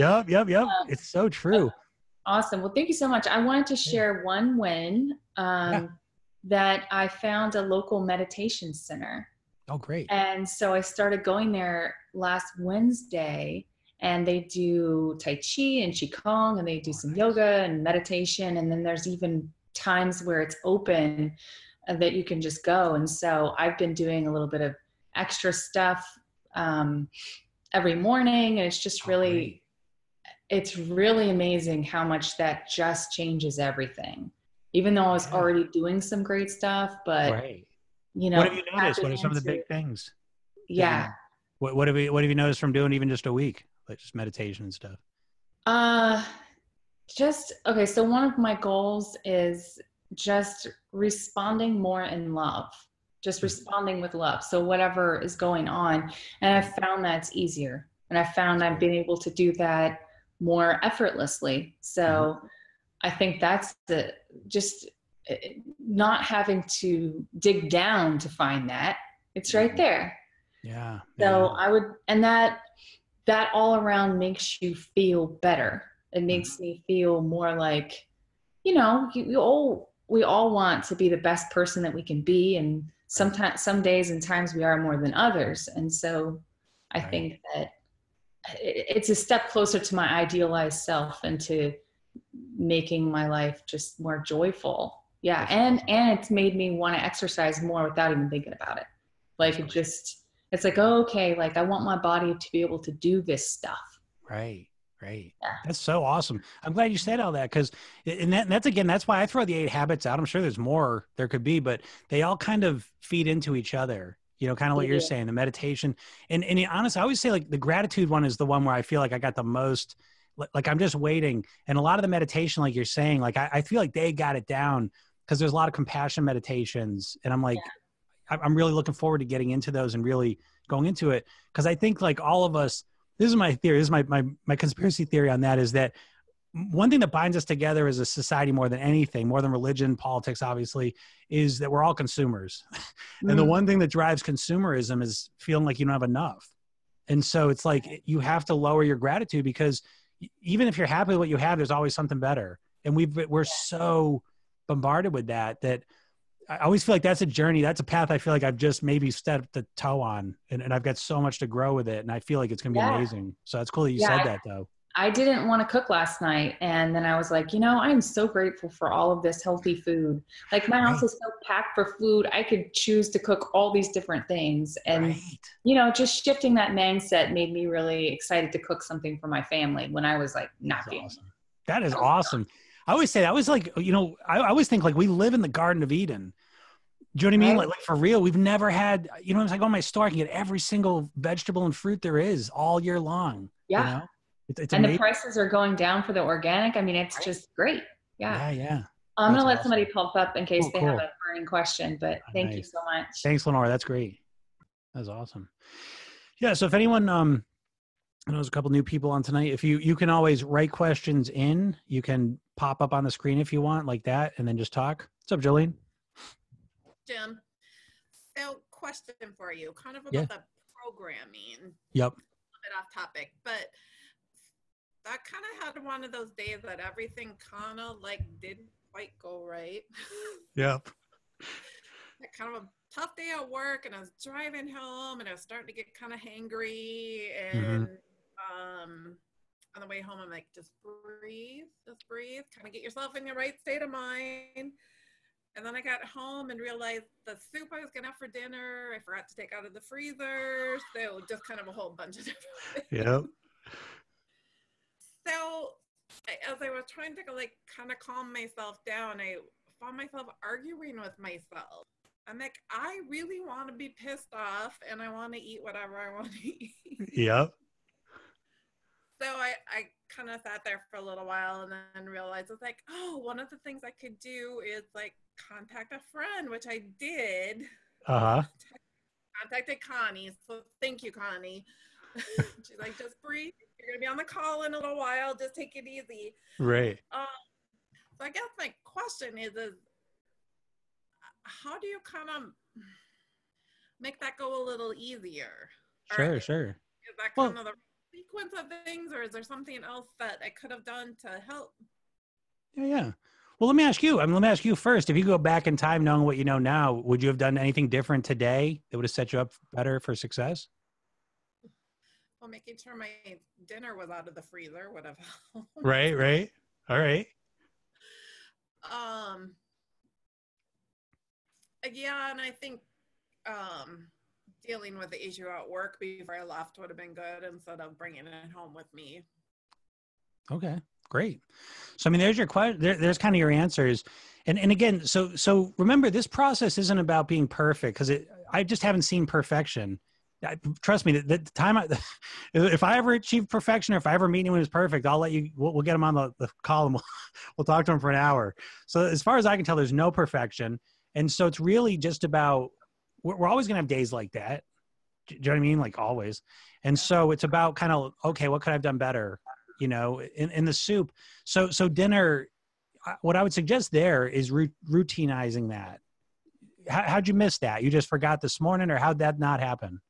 Yep. It's so true. Awesome. Well, thank you so much. I wanted to Yeah. share one win Yeah. that I found a local meditation center. Oh, great. And so I started going there last Wednesday, and they do Tai Chi and Qigong, and they do Oh, some nice. yoga and meditation. And then there's even times where it's open that you can just go. And so I've been doing a little bit of extra stuff um, every morning. And Oh, great. it's really amazing how much that just changes everything. Even though I was Yeah. already doing some great stuff, but Right. What have you noticed? What tapping are some of the into, big things that yeah. you what have you noticed from doing even just a week? Like just meditation and stuff. Uh, just okay. So one of my goals is just responding more in love, just Mhm. responding with love. So whatever is going on, and I've found that's easier, and I found That's I've great. been able to do that more effortlessly. Mhm. So I think that's the just not having to dig down to find that. It's right Mhm. there. Yeah. So Yeah. I would, and that all around makes you feel better. It Mhm. makes me feel more like, we all want to be the best person that we can be, and Right. sometimes, some days and times we are more than others. And so I Right. think that it's a step closer to my idealized self and to making my life just more joyful. Yeah, That's and awesome. and it's made me want to exercise more without even thinking about it. That's Like great. it's like, oh, okay, like I want my body to be able to do this stuff. Right. Right. Yeah. That's so awesome. I'm glad you said all that because, and that's again, that's why I throw the 8 habits out. I'm sure there's more there could be, but they all kind of feed into each other. Kind of what you're Yeah. saying, the meditation, and honestly, I always say like the gratitude one is the one where I feel like I got the most. Like I'm just waiting, and a lot of the meditation, like you're saying, like I feel like they got it down because there's a lot of compassion meditations, and I'm like, I'm really looking forward to getting into those and really going into it because I think like all of us, this is my theory, this is my conspiracy theory on that is that one thing that binds us together as a society more than anything, more than religion, politics, obviously, is that we're all consumers. And the Mm, one thing that drives consumerism is feeling like you don't have enough. And so it's like you have to lower your gratitude because even if you're happy with what you have, there's always something better. And we're so bombarded with that I always feel like that's a journey. That's a path I feel like I've just maybe stepped the toe on and I've got so much to grow with it. And I feel like it's going to be yeah. amazing. So that's cool that you Yeah. said that though. I didn't want to cook last night. And then I was like, I'm so grateful for all of this healthy food. Like my house Right. is so packed for food. I could choose to cook all these different things. And, Right. just shifting that mindset made me really excited to cook something for my family when I was like not That's feeling awesome. That is awesome. I always say that. I was like, I always think like we live in the Garden of Eden. Do you know what I mean? right. Like for real, we've never had, it's like on my store, I can get every single vegetable and fruit there is all year long. Yeah. It's And the amazing. prices are going down for the organic. I mean, it's Right. just great. Yeah. Yeah. Yeah. I'm going That's to let awesome. somebody pop up in case Cool. they have Cool. a burning question, but thank you Nice. so much. Thanks, Lenore. That's great. That's awesome. Yeah. So if anyone, I know there's a couple new people on tonight. If you can always write questions in, you can pop up on the screen if you want like that and then just talk. What's up, Jolene? Jim, so question for you, kind of Yeah. about the programming, Yep. a bit off topic, but I kind of had one of those days that everything kind of like didn't quite go right. Yep. That kind of tough day at work, and I was driving home, and I was starting to get kind of hangry. Mm-hmm. And on the way home, I'm like, just breathe, kind of get yourself in your right state of mind. And then I got home and realized the soup I was gonna have for dinner, I forgot to take out of the freezer. So just kind of a whole bunch of different things. Yep. So as I was trying to like kind of calm myself down, I found myself arguing with myself. I'm like, I really want to be pissed off, and I want to eat whatever I want to eat. Yep. So I kind of sat there for a little while and then realized it's like, oh, one of the things I could do is like contact a friend, which I did. Uh-huh. Contacted Connie. So thank you, Connie. She's like, just breathe. You're going to be on the call in a little while. Just take it easy. Right. So I guess my question is how do you kind of make that go a little easier? Sure, Or sure. Is that kind of the sequence of things, or is there something else that I could have done to help? Yeah. Well, let me ask you. Let me ask you first. If you go back in time, knowing what you know now, would you have done anything different today that would have set you up better for success? Well, making sure my dinner was out of the freezer would have helped. Right. Right. All right. Yeah, and I think dealing with the issue at work before I left would have been good instead of bringing it home with me. Okay, great. So, I mean, there's your question. There's kind of your answers. And again, so remember, this process isn't about being perfect, because I just haven't seen perfection. Trust me, the time if I ever achieve perfection, or if I ever meet anyone who's perfect, I'll let you. We'll get them on the call, and we'll talk to them for an hour. So, as far as I can tell, there's no perfection, and so it's really just about. We're always going to have days like that. Do you know what I mean? Like always. And so it's about kind of, okay, what could I have done better? You know, in the soup. So dinner, what I would suggest there is routinizing that. How'd you miss that? You just forgot this morning, or how'd that not happen?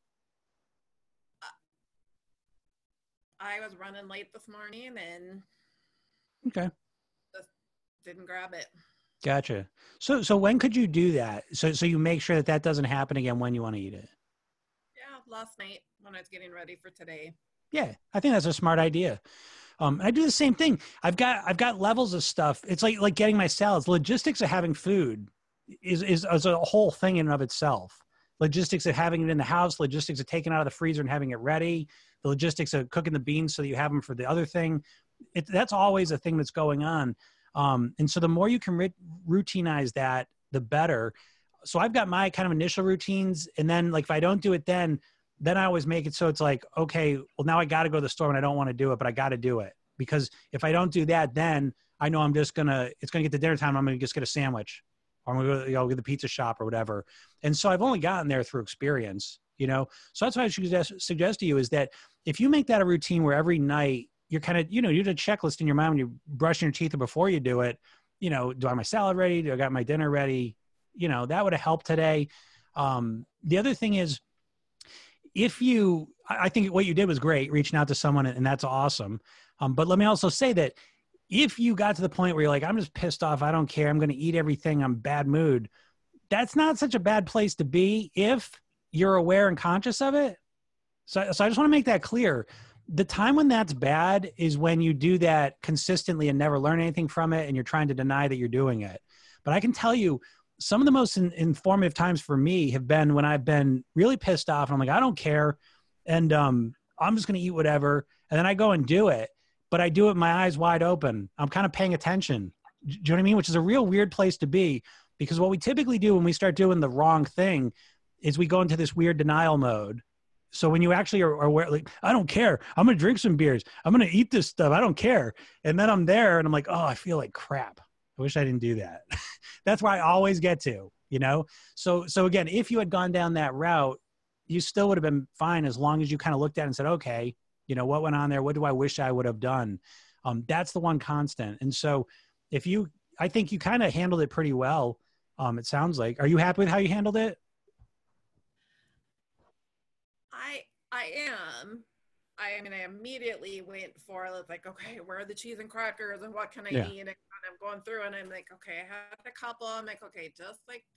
I was running late this morning and Okay. just didn't grab it. Gotcha. So when could you do that? So you make sure that doesn't happen again when you want to eat it. Yeah, last night when I was getting ready for today. Yeah, I think that's a smart idea. I do the same thing. I've got levels of stuff. It's like getting my salads. Logistics of having food is a whole thing in and of itself. Logistics of having it in the house, logistics of taking it out of the freezer and having it ready, the logistics of cooking the beans so that you have them for the other thing. That's always a thing that's going on. And so the more you can routinize that, the better. So I've got my kind of initial routines, and then like if I don't do it, then I always make it so it's like, okay, well now I got to go to the store and I don't want to do it, but I got to do it, because if I don't do that, then I know it's gonna get to dinner time. I'm gonna just get a sandwich, or I'm gonna go get the pizza shop or whatever. And so I've only gotten there through experience, you know. So that's what I should suggest to you, is that if you make that a routine where every night you're kind of, you do a checklist in your mind when you're brushing your teeth or before you do it, do I have my salad ready? Do I got my dinner ready? That would have helped today. The other thing is, I think what you did was great, reaching out to someone, and that's awesome. But let me also say that if you got to the point where you're like, I'm just pissed off, I don't care, I'm going to eat everything, I'm bad mood, that's not such a bad place to be if you're aware and conscious of it. So I just want to make that clear. The time when that's bad is when you do that consistently and never learn anything from it, and you're trying to deny that you're doing it. But I can tell you, some of the most informative times for me have been when I've been really pissed off and I'm like, I don't care. And I'm just going to eat whatever. And then I go and do it, but I do it with my eyes wide open. I'm kind of paying attention. Do you know what I mean? Which is a real weird place to be, because what we typically do when we start doing the wrong thing is we go into this weird denial mode. So when you actually are aware, like, I don't care, I'm going to drink some beers, I'm going to eat this stuff, I don't care. And then I'm there and I'm like, oh, I feel like crap. I wish I didn't do that. That's where I always get to, So again, if you had gone down that route, you still would have been fine, as long as you kind of looked at it and said, okay, what went on there? What do I wish I would have done? That's the one constant. And so I think you kind of handled it pretty well. It sounds like. Are you happy with how you handled it? I am. I mean, I immediately went for, like, okay, where are the cheese and crackers and what can I eat? And kind of going through, and I'm like, okay, I had a couple. I'm like, okay, just like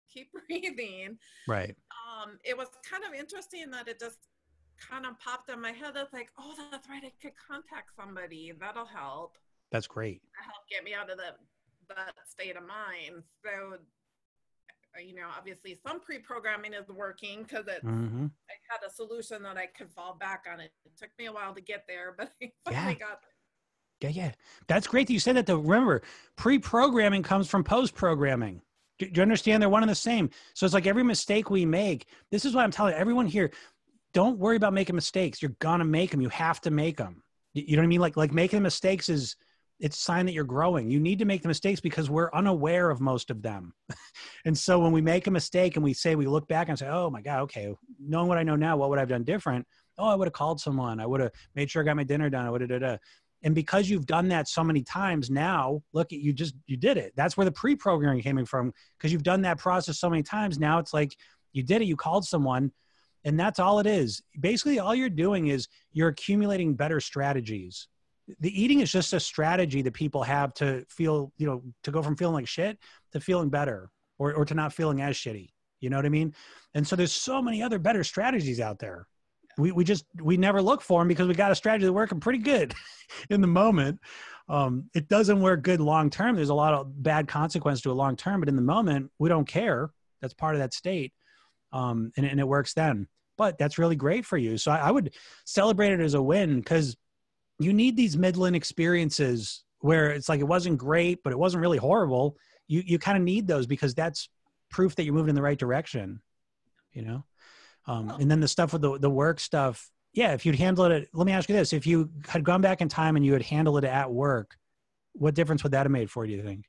keep breathing. Right. It was kind of interesting that it just kind of popped in my head. It's like, oh, that's right, I could contact somebody. That'll help. That's great. Help get me out of that state of mind. So, obviously some pre-programming is working because I had a solution that I could fall back on. It took me a while to get there, but I finally got there. Yeah. That's great that you said that, though. Remember, pre-programming comes from post-programming. Do you understand? They're one and the same. So it's like every mistake we make, this is what I'm telling everyone here, don't worry about making mistakes. You're going to make them. You have to make them. You know what I mean? Like making mistakes it's a sign that you're growing. You need to make the mistakes because we're unaware of most of them. And so when we make a mistake and we look back and say, oh my God, okay, knowing what I know now, what would I have done different? Oh, I would have called someone. I would have made sure I got my dinner done. I would have And because you've done that so many times now, look at you did it. That's where the pre-programming came from, because you've done that process so many times. Now it's like you did it, you called someone, and that's all it is. Basically, all you're doing is you're accumulating better strategies. The eating is just a strategy that people have to feel, to go from feeling like shit to feeling better or to not feeling as shitty. You know what I mean? And so there's so many other better strategies out there. We never look for them because we got a strategy that's working pretty good in the moment. It doesn't work good long-term. There's a lot of bad consequence to a long-term, but in the moment, we don't care. That's part of that state. And it works then, but that's really great for you. So I would celebrate it as a win, because you need these Midland experiences where it's like, it wasn't great, but it wasn't really horrible. You kind of need those because that's proof that you're moving in the right direction, and then the stuff with the work stuff. Yeah. If you'd handle it, let me ask you this. If you had gone back in time and you had handled it at work, what difference would that have made for you, do you think?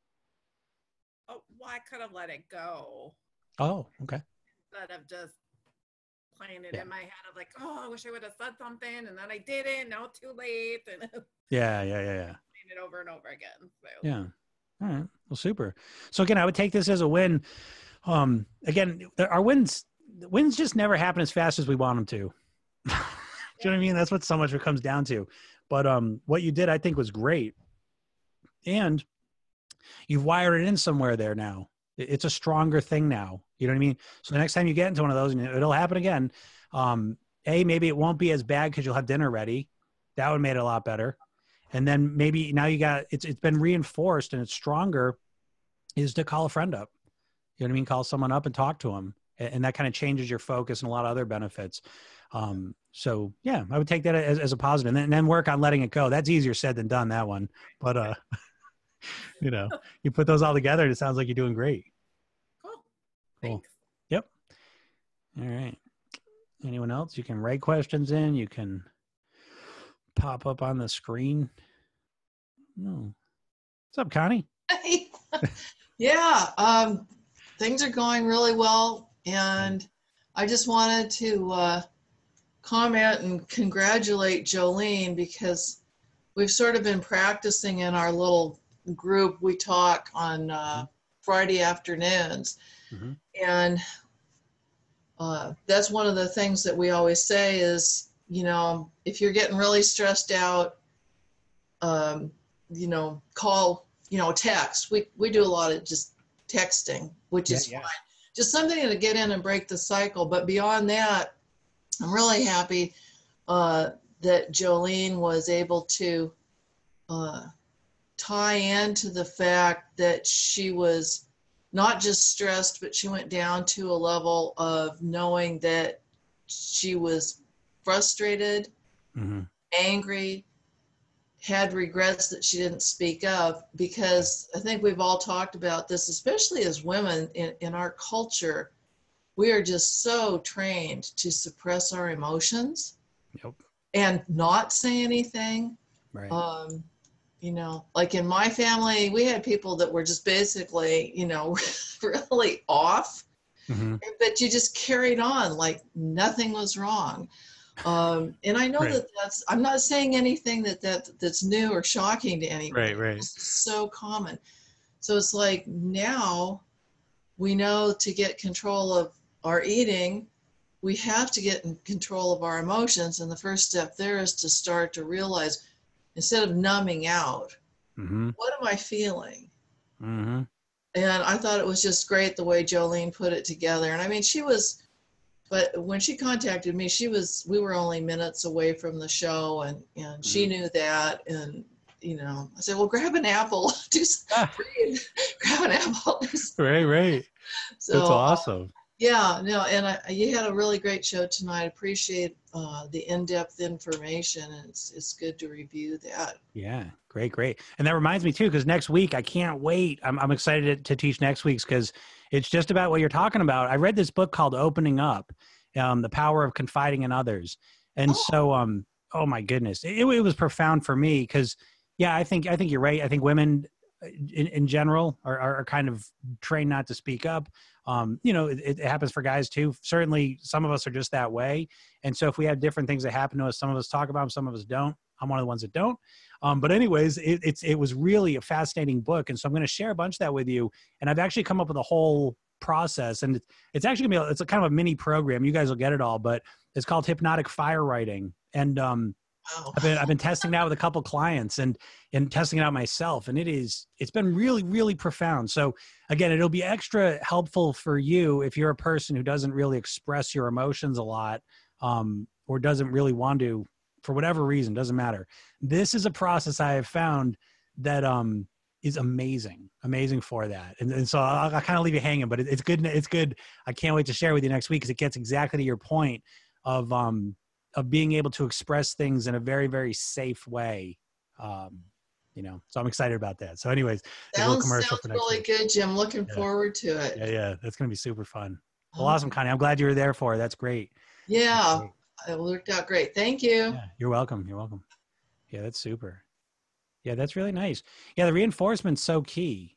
Oh, well, I could have let it go. Oh, okay. Instead of just playing it in my head of like, oh, I wish I would have said something, and then I didn't. Now it's too late. And Yeah. playing it over and over again. So. Yeah. All right. Well, super. So again, I would take this as a win. Again, our wins just never happen as fast as we want them to. Do you know what I mean? That's what so much it comes down to. But what you did, I think, was great. And you've wired it in somewhere there now. It's a stronger thing now. You know what I mean? So the next time you get into one of those, and it'll happen again, maybe it won't be as bad because you'll have dinner ready. That would make it a lot better. And then maybe now it's been reinforced and it's stronger, is to call a friend up. You know what I mean? Call someone up and talk to them. And that kind of changes your focus and a lot of other benefits. So yeah, I would take that as a positive, and then work on letting it go. That's easier said than done, that one. But, you put those all together and it sounds like you're doing great. Cool. Thanks. Yep. All right. Anyone else? You can write questions in. You can pop up on the screen. No. What's up, Connie? Hey. Yeah. Things are going really well. And I just wanted to comment and congratulate Jolene, because we've sort of been practicing in our little group. We talk on Friday afternoons. Mm-hmm. And that's one of the things that we always say is, if you're getting really stressed out, call, text. We do a lot of just texting, which is fine. Just something to get in and break the cycle. But beyond that, I'm really happy that Jolene was able to tie into the fact that she was not just stressed, but she went down to a level of knowing that she was frustrated, angry, had regrets that she didn't speak of, because I think we've all talked about this, especially as women in our culture. We are just so trained to suppress our emotions and not say anything. Right. Like in my family, we had people that were just basically, really off, but you just carried on like nothing was wrong. And I know I'm not saying anything that's new or shocking to anybody. Right. It's so common. So it's like, now we know to get control of our eating, we have to get in control of our emotions. And the first step there is to start to realize, instead of numbing out, what am I feeling? And I thought it was just great the way Jolene put it together. And I mean, but when she contacted me, we were only minutes away from the show, and she knew that. And, I said, well, grab an apple, grab an apple. Right. So, that's awesome. Yeah, no, and you had a really great show tonight. I appreciate the in-depth information, and it's good to review that. Yeah, great. And that reminds me too, because next week I can't wait. I'm excited to teach next week's because it's just about what you're talking about. I read this book called Opening Up, The Power of Confiding in Others, and so oh my goodness, it was profound for me because I think you're right. I think women in general are kind of trained not to speak up. It happens for guys too. Certainly some of us are just that way. And so if we have different things that happen to us, some of us talk about them, some of us don't. I'm one of the ones that don't. But anyways, it was really a fascinating book. And so I'm going to share a bunch of that with you. And I've actually come up with a whole process, and it's actually gonna be, it's a kind of a mini program. You guys will get it all, but it's called Hypnotic Fire Writing. And, I've been testing that with a couple clients and testing it out myself. And it's been really, really profound. So again, it'll be extra helpful for you if you're a person who doesn't really express your emotions a lot, or doesn't really want to, for whatever reason, doesn't matter. This is a process I have found that, is amazing for that. And so I'll kind of leave you hanging, but it's good. It's good. I can't wait to share with you next week because it gets exactly to your point of being able to express things in a very, very safe way. So I'm excited about that. So anyways, sounds really good, Jim. Looking forward to it. Yeah. That's going to be super fun. Well, awesome, Connie. I'm glad you were there for it. That's great. Yeah. It worked out great. Thank you. Yeah, you're welcome. Yeah, that's super. Yeah, that's really nice. Yeah, the reinforcement's so key,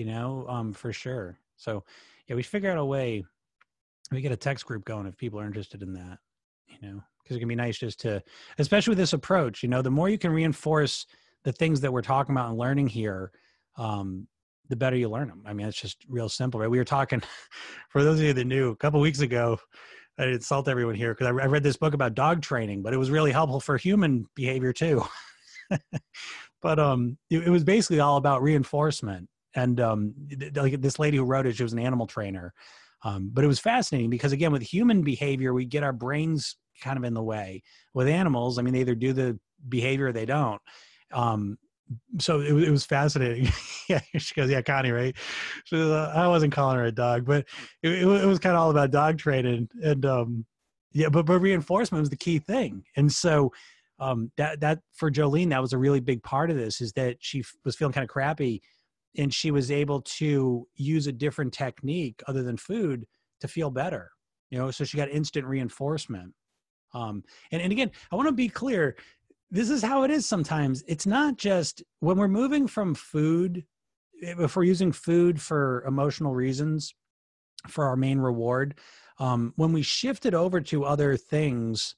for sure. So yeah, we should figure out a way. We get a text group going if people are interested in that, because it can be nice just to, especially with this approach, the more you can reinforce the things that we're talking about and learning here, the better you learn them. I mean, it's just real simple, right? We were talking, for those of you that knew, a couple of weeks ago, I insult everyone here because I read this book about dog training, but it was really helpful for human behavior too. But it was basically all about reinforcement. And like this lady who wrote it, she was an animal trainer. But it was fascinating because, again, with human behavior, we get our brains kind of in the way. With animals, I mean, they either do the behavior or they don't. So it was fascinating. Yeah, she goes, yeah, Connie, right? She was, I wasn't calling her a dog, but it was kind of all about dog training. And but reinforcement was the key thing. And so that for Jolene, that was a really big part of this, is that she was feeling kind of crappy. And she was able to use a different technique other than food to feel better, so she got instant reinforcement. And again, I want to be clear. This is how it is sometimes. It's not just when we're moving from food, if we're using food for emotional reasons, for our main reward, when we shift it over to other things,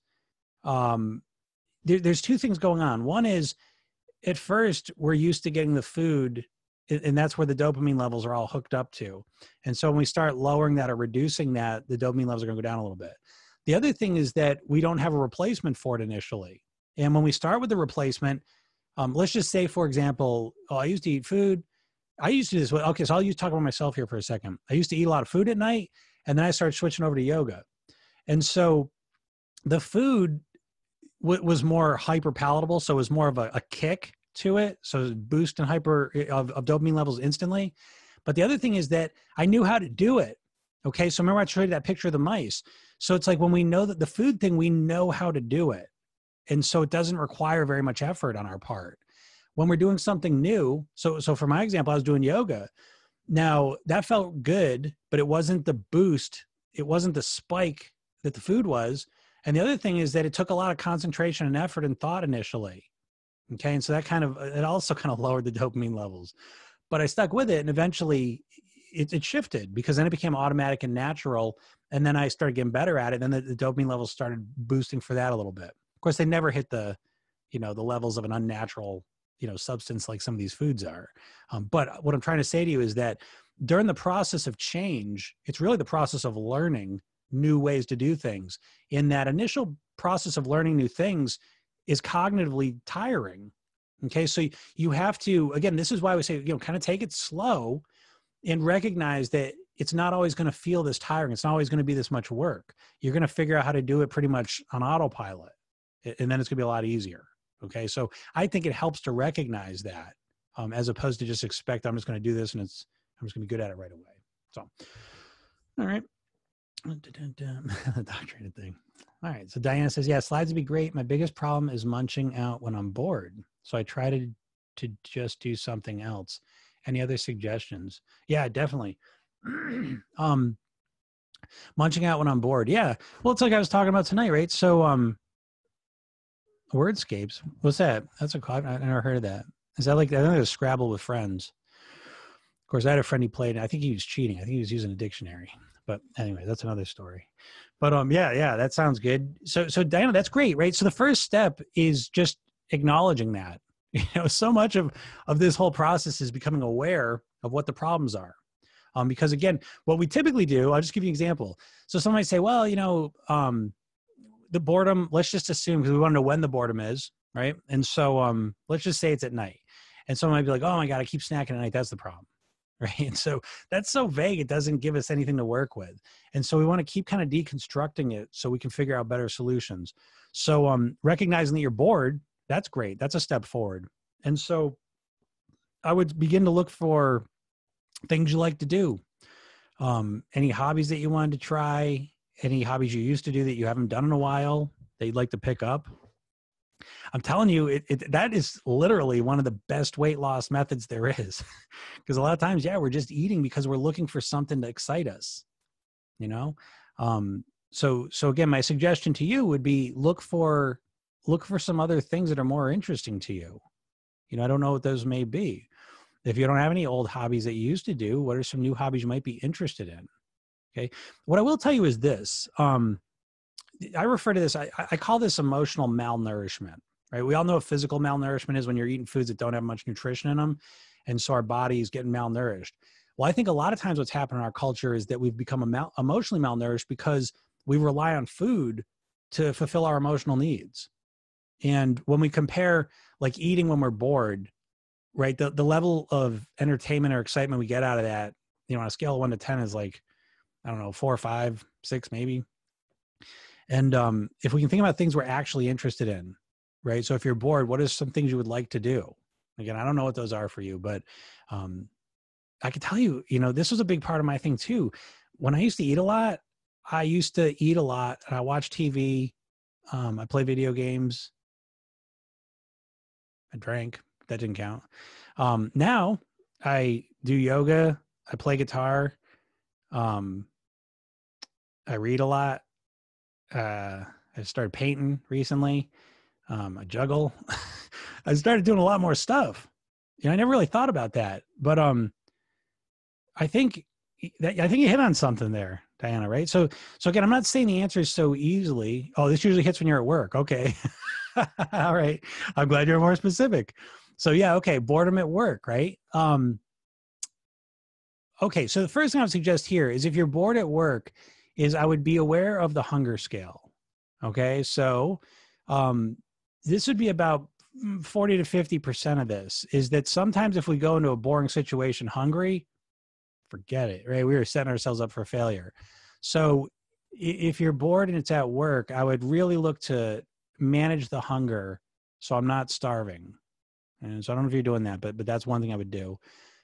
there's two things going on. One is, at first, we're used to getting the food, and that's where the dopamine levels are all hooked up to. And so when we start lowering that or reducing that, the dopamine levels are going to go down a little bit. The other thing is that we don't have a replacement for it initially. And when we start with the replacement, let's just say, for example, I used to eat food. I used to do this. Okay, so I'll talk about myself here for a second. I used to eat a lot of food at night, and then I started switching over to yoga. And so the food was more hyper palatable. So it was more of a kick to it. So it was boost and hyper of dopamine levels instantly. But the other thing is that I knew how to do it. Okay. So remember I showed you that picture of the mice. So it's like when we know that the food thing, we know how to do it. And so it doesn't require very much effort on our part. When we're doing something new. So for my example, I was doing yoga. Now that felt good, but it wasn't the boost. It wasn't the spike that the food was. And the other thing is that it took a lot of concentration and effort and thought initially. Okay. And so that it also kind of lowered the dopamine levels, but I stuck with it, and eventually it shifted because then it became automatic and natural. And then I started getting better at it. And then the dopamine levels started boosting for that a little bit. Of course, they never hit the levels of an unnatural, substance like some of these foods are. But what I'm trying to say to you is that during the process of change, it's really the process of learning new ways to do things. In that initial process of learning new things is cognitively tiring. Okay. So you have to, again, this is why we say, kind of take it slow. and recognize that it's not always going to feel this tiring. It's not always going to be this much work. You're going to figure out how to do it pretty much on autopilot, and then it's going to be a lot easier. Okay. So I think it helps to recognize that, as opposed to just expect I'm just going to do this and I'm just going to be good at it right away. So, all right. The doctrinated thing. All right. So Diana says, yeah, slides would be great. My biggest problem is munching out when I'm bored. So I try to just do something else. Any other suggestions? Yeah, definitely. Munching out when I'm bored. Yeah. Well, it's like I was talking about tonight, right? So, Wordscapes. What's that? That's I've never heard of that. Is that like, I think it was Scrabble with friends. Of course, I had a friend he played, and I think he was cheating. I think he was using a dictionary. But anyway, that's another story. But yeah, that sounds good. So Diana, that's great, right? So the first step is just acknowledging that. So much of this whole process is becoming aware of what the problems are. Because again, what we typically do, I'll just give you an example. So somebody say, well, the boredom, let's just assume, because we want to know when the boredom is, right? And so let's just say it's at night. And someone might be like, oh my God, I keep snacking at night. That's the problem. Right. And so that's so vague. It doesn't give us anything to work with. And so we want to keep kind of deconstructing it so we can figure out better solutions. So recognizing that you're bored, that's great. That's a step forward. And so I would begin to look for things you like to do. Any hobbies that you wanted to try, any hobbies you used to do that you haven't done in a while that you'd like to pick up. I'm telling you, that is literally one of the best weight loss methods there is. Because a lot of times, yeah, we're just eating because we're looking for something to excite us, So again, my suggestion to you would be look for some other things that are more interesting to you. I don't know what those may be. If you don't have any old hobbies that you used to do, what are some new hobbies you might be interested in? Okay. What I will tell you is this. I refer to this, I call this emotional malnourishment, right? We all know what physical malnourishment is when you're eating foods that don't have much nutrition in them. And so our body is getting malnourished. Well, I think a lot of times what's happened in our culture is that we've become emotionally malnourished because we rely on food to fulfill our emotional needs. And when we compare like eating when we're bored, right, the level of entertainment or excitement we get out of that, on a scale of 1 to 10 is like, I don't know, 4 or 5, 6 maybe. And if we can think about things we're actually interested in, right? So if you're bored, what are some things you would like to do? Again, I don't know what those are for you, but I can tell you, this was a big part of my thing too. When I used to eat a lot, and I watch TV. I play video games. I drank. That didn't count. Now I do yoga. I play guitar. I read a lot. I started painting recently. I juggle. I started doing a lot more stuff. I never really thought about that, but I think you hit on something there, Diana. Right? So again, I'm not saying the answer is so easily. Oh, this usually hits when you're at work. Okay, all right. I'm glad you're more specific. So yeah, okay, boredom at work, right? Okay, so the first thing I would suggest here is if you're bored at work, is I would be aware of the hunger scale. Okay, so this would be about 40 to 50% of this is that sometimes if we go into a boring situation hungry, forget it, right? We are setting ourselves up for failure. So if you're bored and it's at work, I would really look to manage the hunger so I'm not starving. And so I don't know if you're doing that, but that's one thing I would do.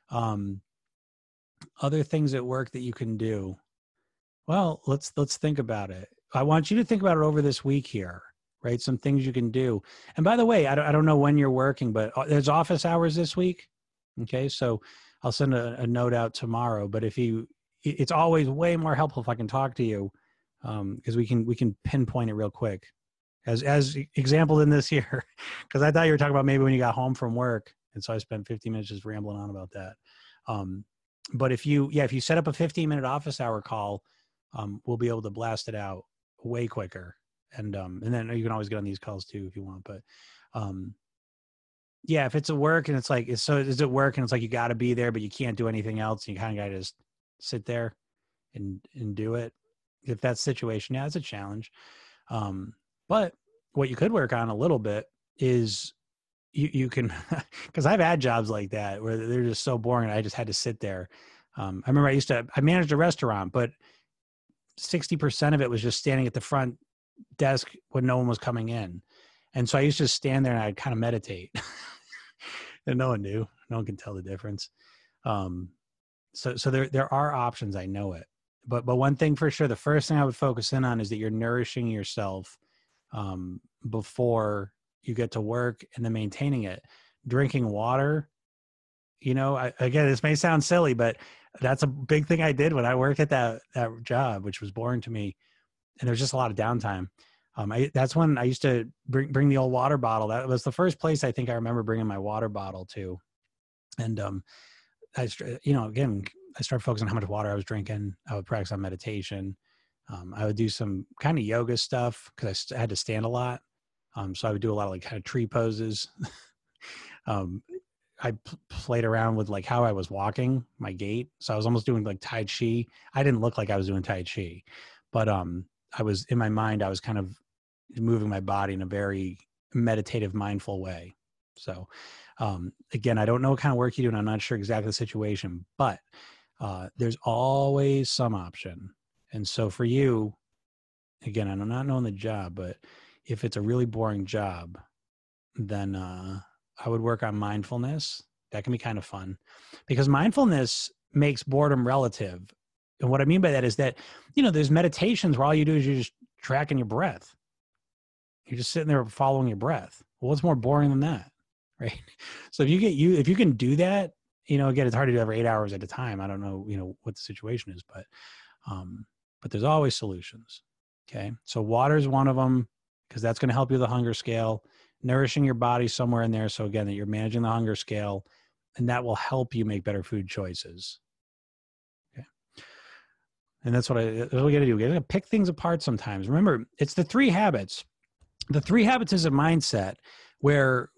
Other things at work that you can do. Well, let's think about it. I want you to think about it over this week here, right? Some things you can do. And by the way, I don't know when you're working, but there's office hours this week. Okay. So I'll send a note out tomorrow, but it's always way more helpful if I can talk to you, because we can pinpoint it real quick as example in this here, because I thought you were talking about maybe when you got home from work. And so I spent 15 minutes just rambling on about that. But if you set up a 15-minute office hour call, we'll be able to blast it out way quicker. And then you can always get on these calls too, if you want. But, yeah, if it's at work and it's like, is it work and it's like, you got to be there, but you can't do anything else. And you kind of got to just sit there and do it. If that's the situation, yeah, it's a challenge. But what you could work on a little bit is you can, because I've had jobs like that where they're just so boring. I just had to sit there. I remember I managed a restaurant, but 60% of it was just standing at the front desk when no one was coming in. And so I used to just stand there and I'd kind of meditate. And no one knew. No one can tell the difference. So there are options. I know it. But one thing for sure, the first thing I would focus in on is that you're nourishing yourself before you get to work, and then maintaining it. Drinking water, again, this may sound silly, but that's a big thing I did when I worked at that job, which was boring to me. And there's just a lot of downtime. That's when I used to bring the old water bottle. That was the first place I think I remember bringing my water bottle to. And, I started focusing on how much water I was drinking. I would practice on meditation. I would do some kind of yoga stuff because I had to stand a lot. So I would do a lot of like kind of tree poses. I played around with like how I was walking, my gait. So I was almost doing like Tai Chi. I didn't look like I was doing Tai Chi, but I was, in my mind, I was kind of moving my body in a very meditative, mindful way. So again, I don't know what kind of work you do, and I'm not sure exactly the situation, but there's always some option. And so for you, again, I'm not knowing the job, but if it's a really boring job, then I would work on mindfulness. That can be kind of fun, because mindfulness makes boredom relative. And what I mean by that is that, there's meditations where all you do is you're just tracking your breath. You're just sitting there following your breath. Well, what's more boring than that? Right. So if you can do that, again, it's hard to do every 8 hours at a time. I don't know, what the situation is, but there's always solutions. Okay. So water is one of them, because that's going to help you with the hunger scale, nourishing your body somewhere in there. So again, that you're managing the hunger scale, and that will help you make better food choices. Okay. And that's what we got to do. We got to pick things apart sometimes. Remember, it's the 3 habits. The 3 habits is a mindset where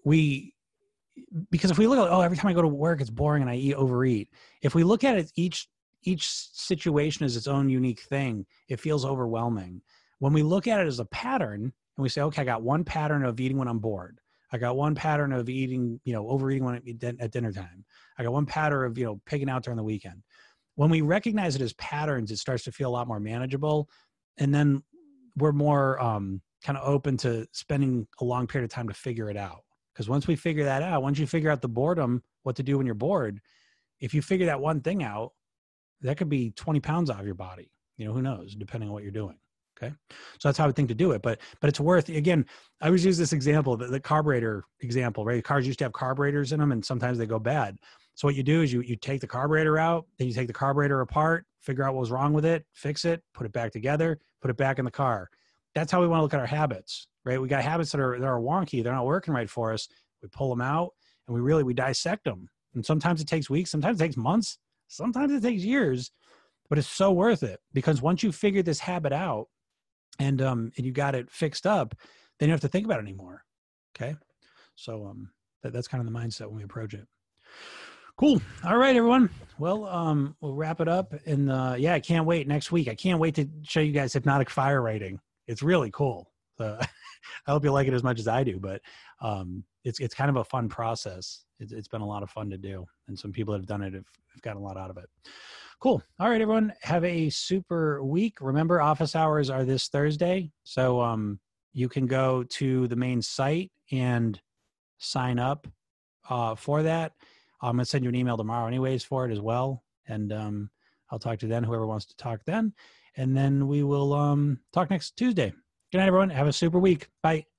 because if we look at, every time I go to work, it's boring and I overeat. If we look at it, each situation as its own unique thing, it feels overwhelming. When we look at it as a pattern and we say, okay, I got one pattern of eating when I'm bored. I got one pattern of eating, overeating at dinner time. I got one pattern of, pigging out during the weekend. When we recognize it as patterns, it starts to feel a lot more manageable. And then we're more kind of open to spending a long period of time to figure it out. Because once we figure that out, once you figure out the boredom, what to do when you're bored, if you figure that one thing out, that could be 20 pounds off your body. Who knows, depending on what you're doing. Okay. So that's how I would think to do it. But it's worth, again, I always use this example, the carburetor example, right? Cars used to have carburetors in them, and sometimes they go bad. So what you do is you take the carburetor out, then you take the carburetor apart, figure out what was wrong with it, fix it, put it back together, put it back in the car. That's how we want to look at our habits, right? We got habits that are wonky. They're not working right for us. We pull them out and we dissect them. And sometimes it takes weeks, sometimes it takes months, sometimes it takes years, but it's so worth it, because once you figure this habit out and you got it fixed up, then you don't have to think about it anymore. Okay. So that's kind of the mindset when we approach it. Cool. All right, everyone. Well, we'll wrap it up. And I can't wait next week. I can't wait to show you guys hypnotic fire rating. It's really cool. So I hope you like it as much as I do, but it's kind of a fun process. It's been a lot of fun to do. And some people that have done it have gotten a lot out of it. Cool. All right, everyone. Have a super week. Remember, office hours are this Thursday. So you can go to the main site and sign up for that. I'm going to send you an email tomorrow anyways for it as well. And I'll talk to then, whoever wants to talk then. And then we will talk next Tuesday. Good night, everyone. Have a super week. Bye.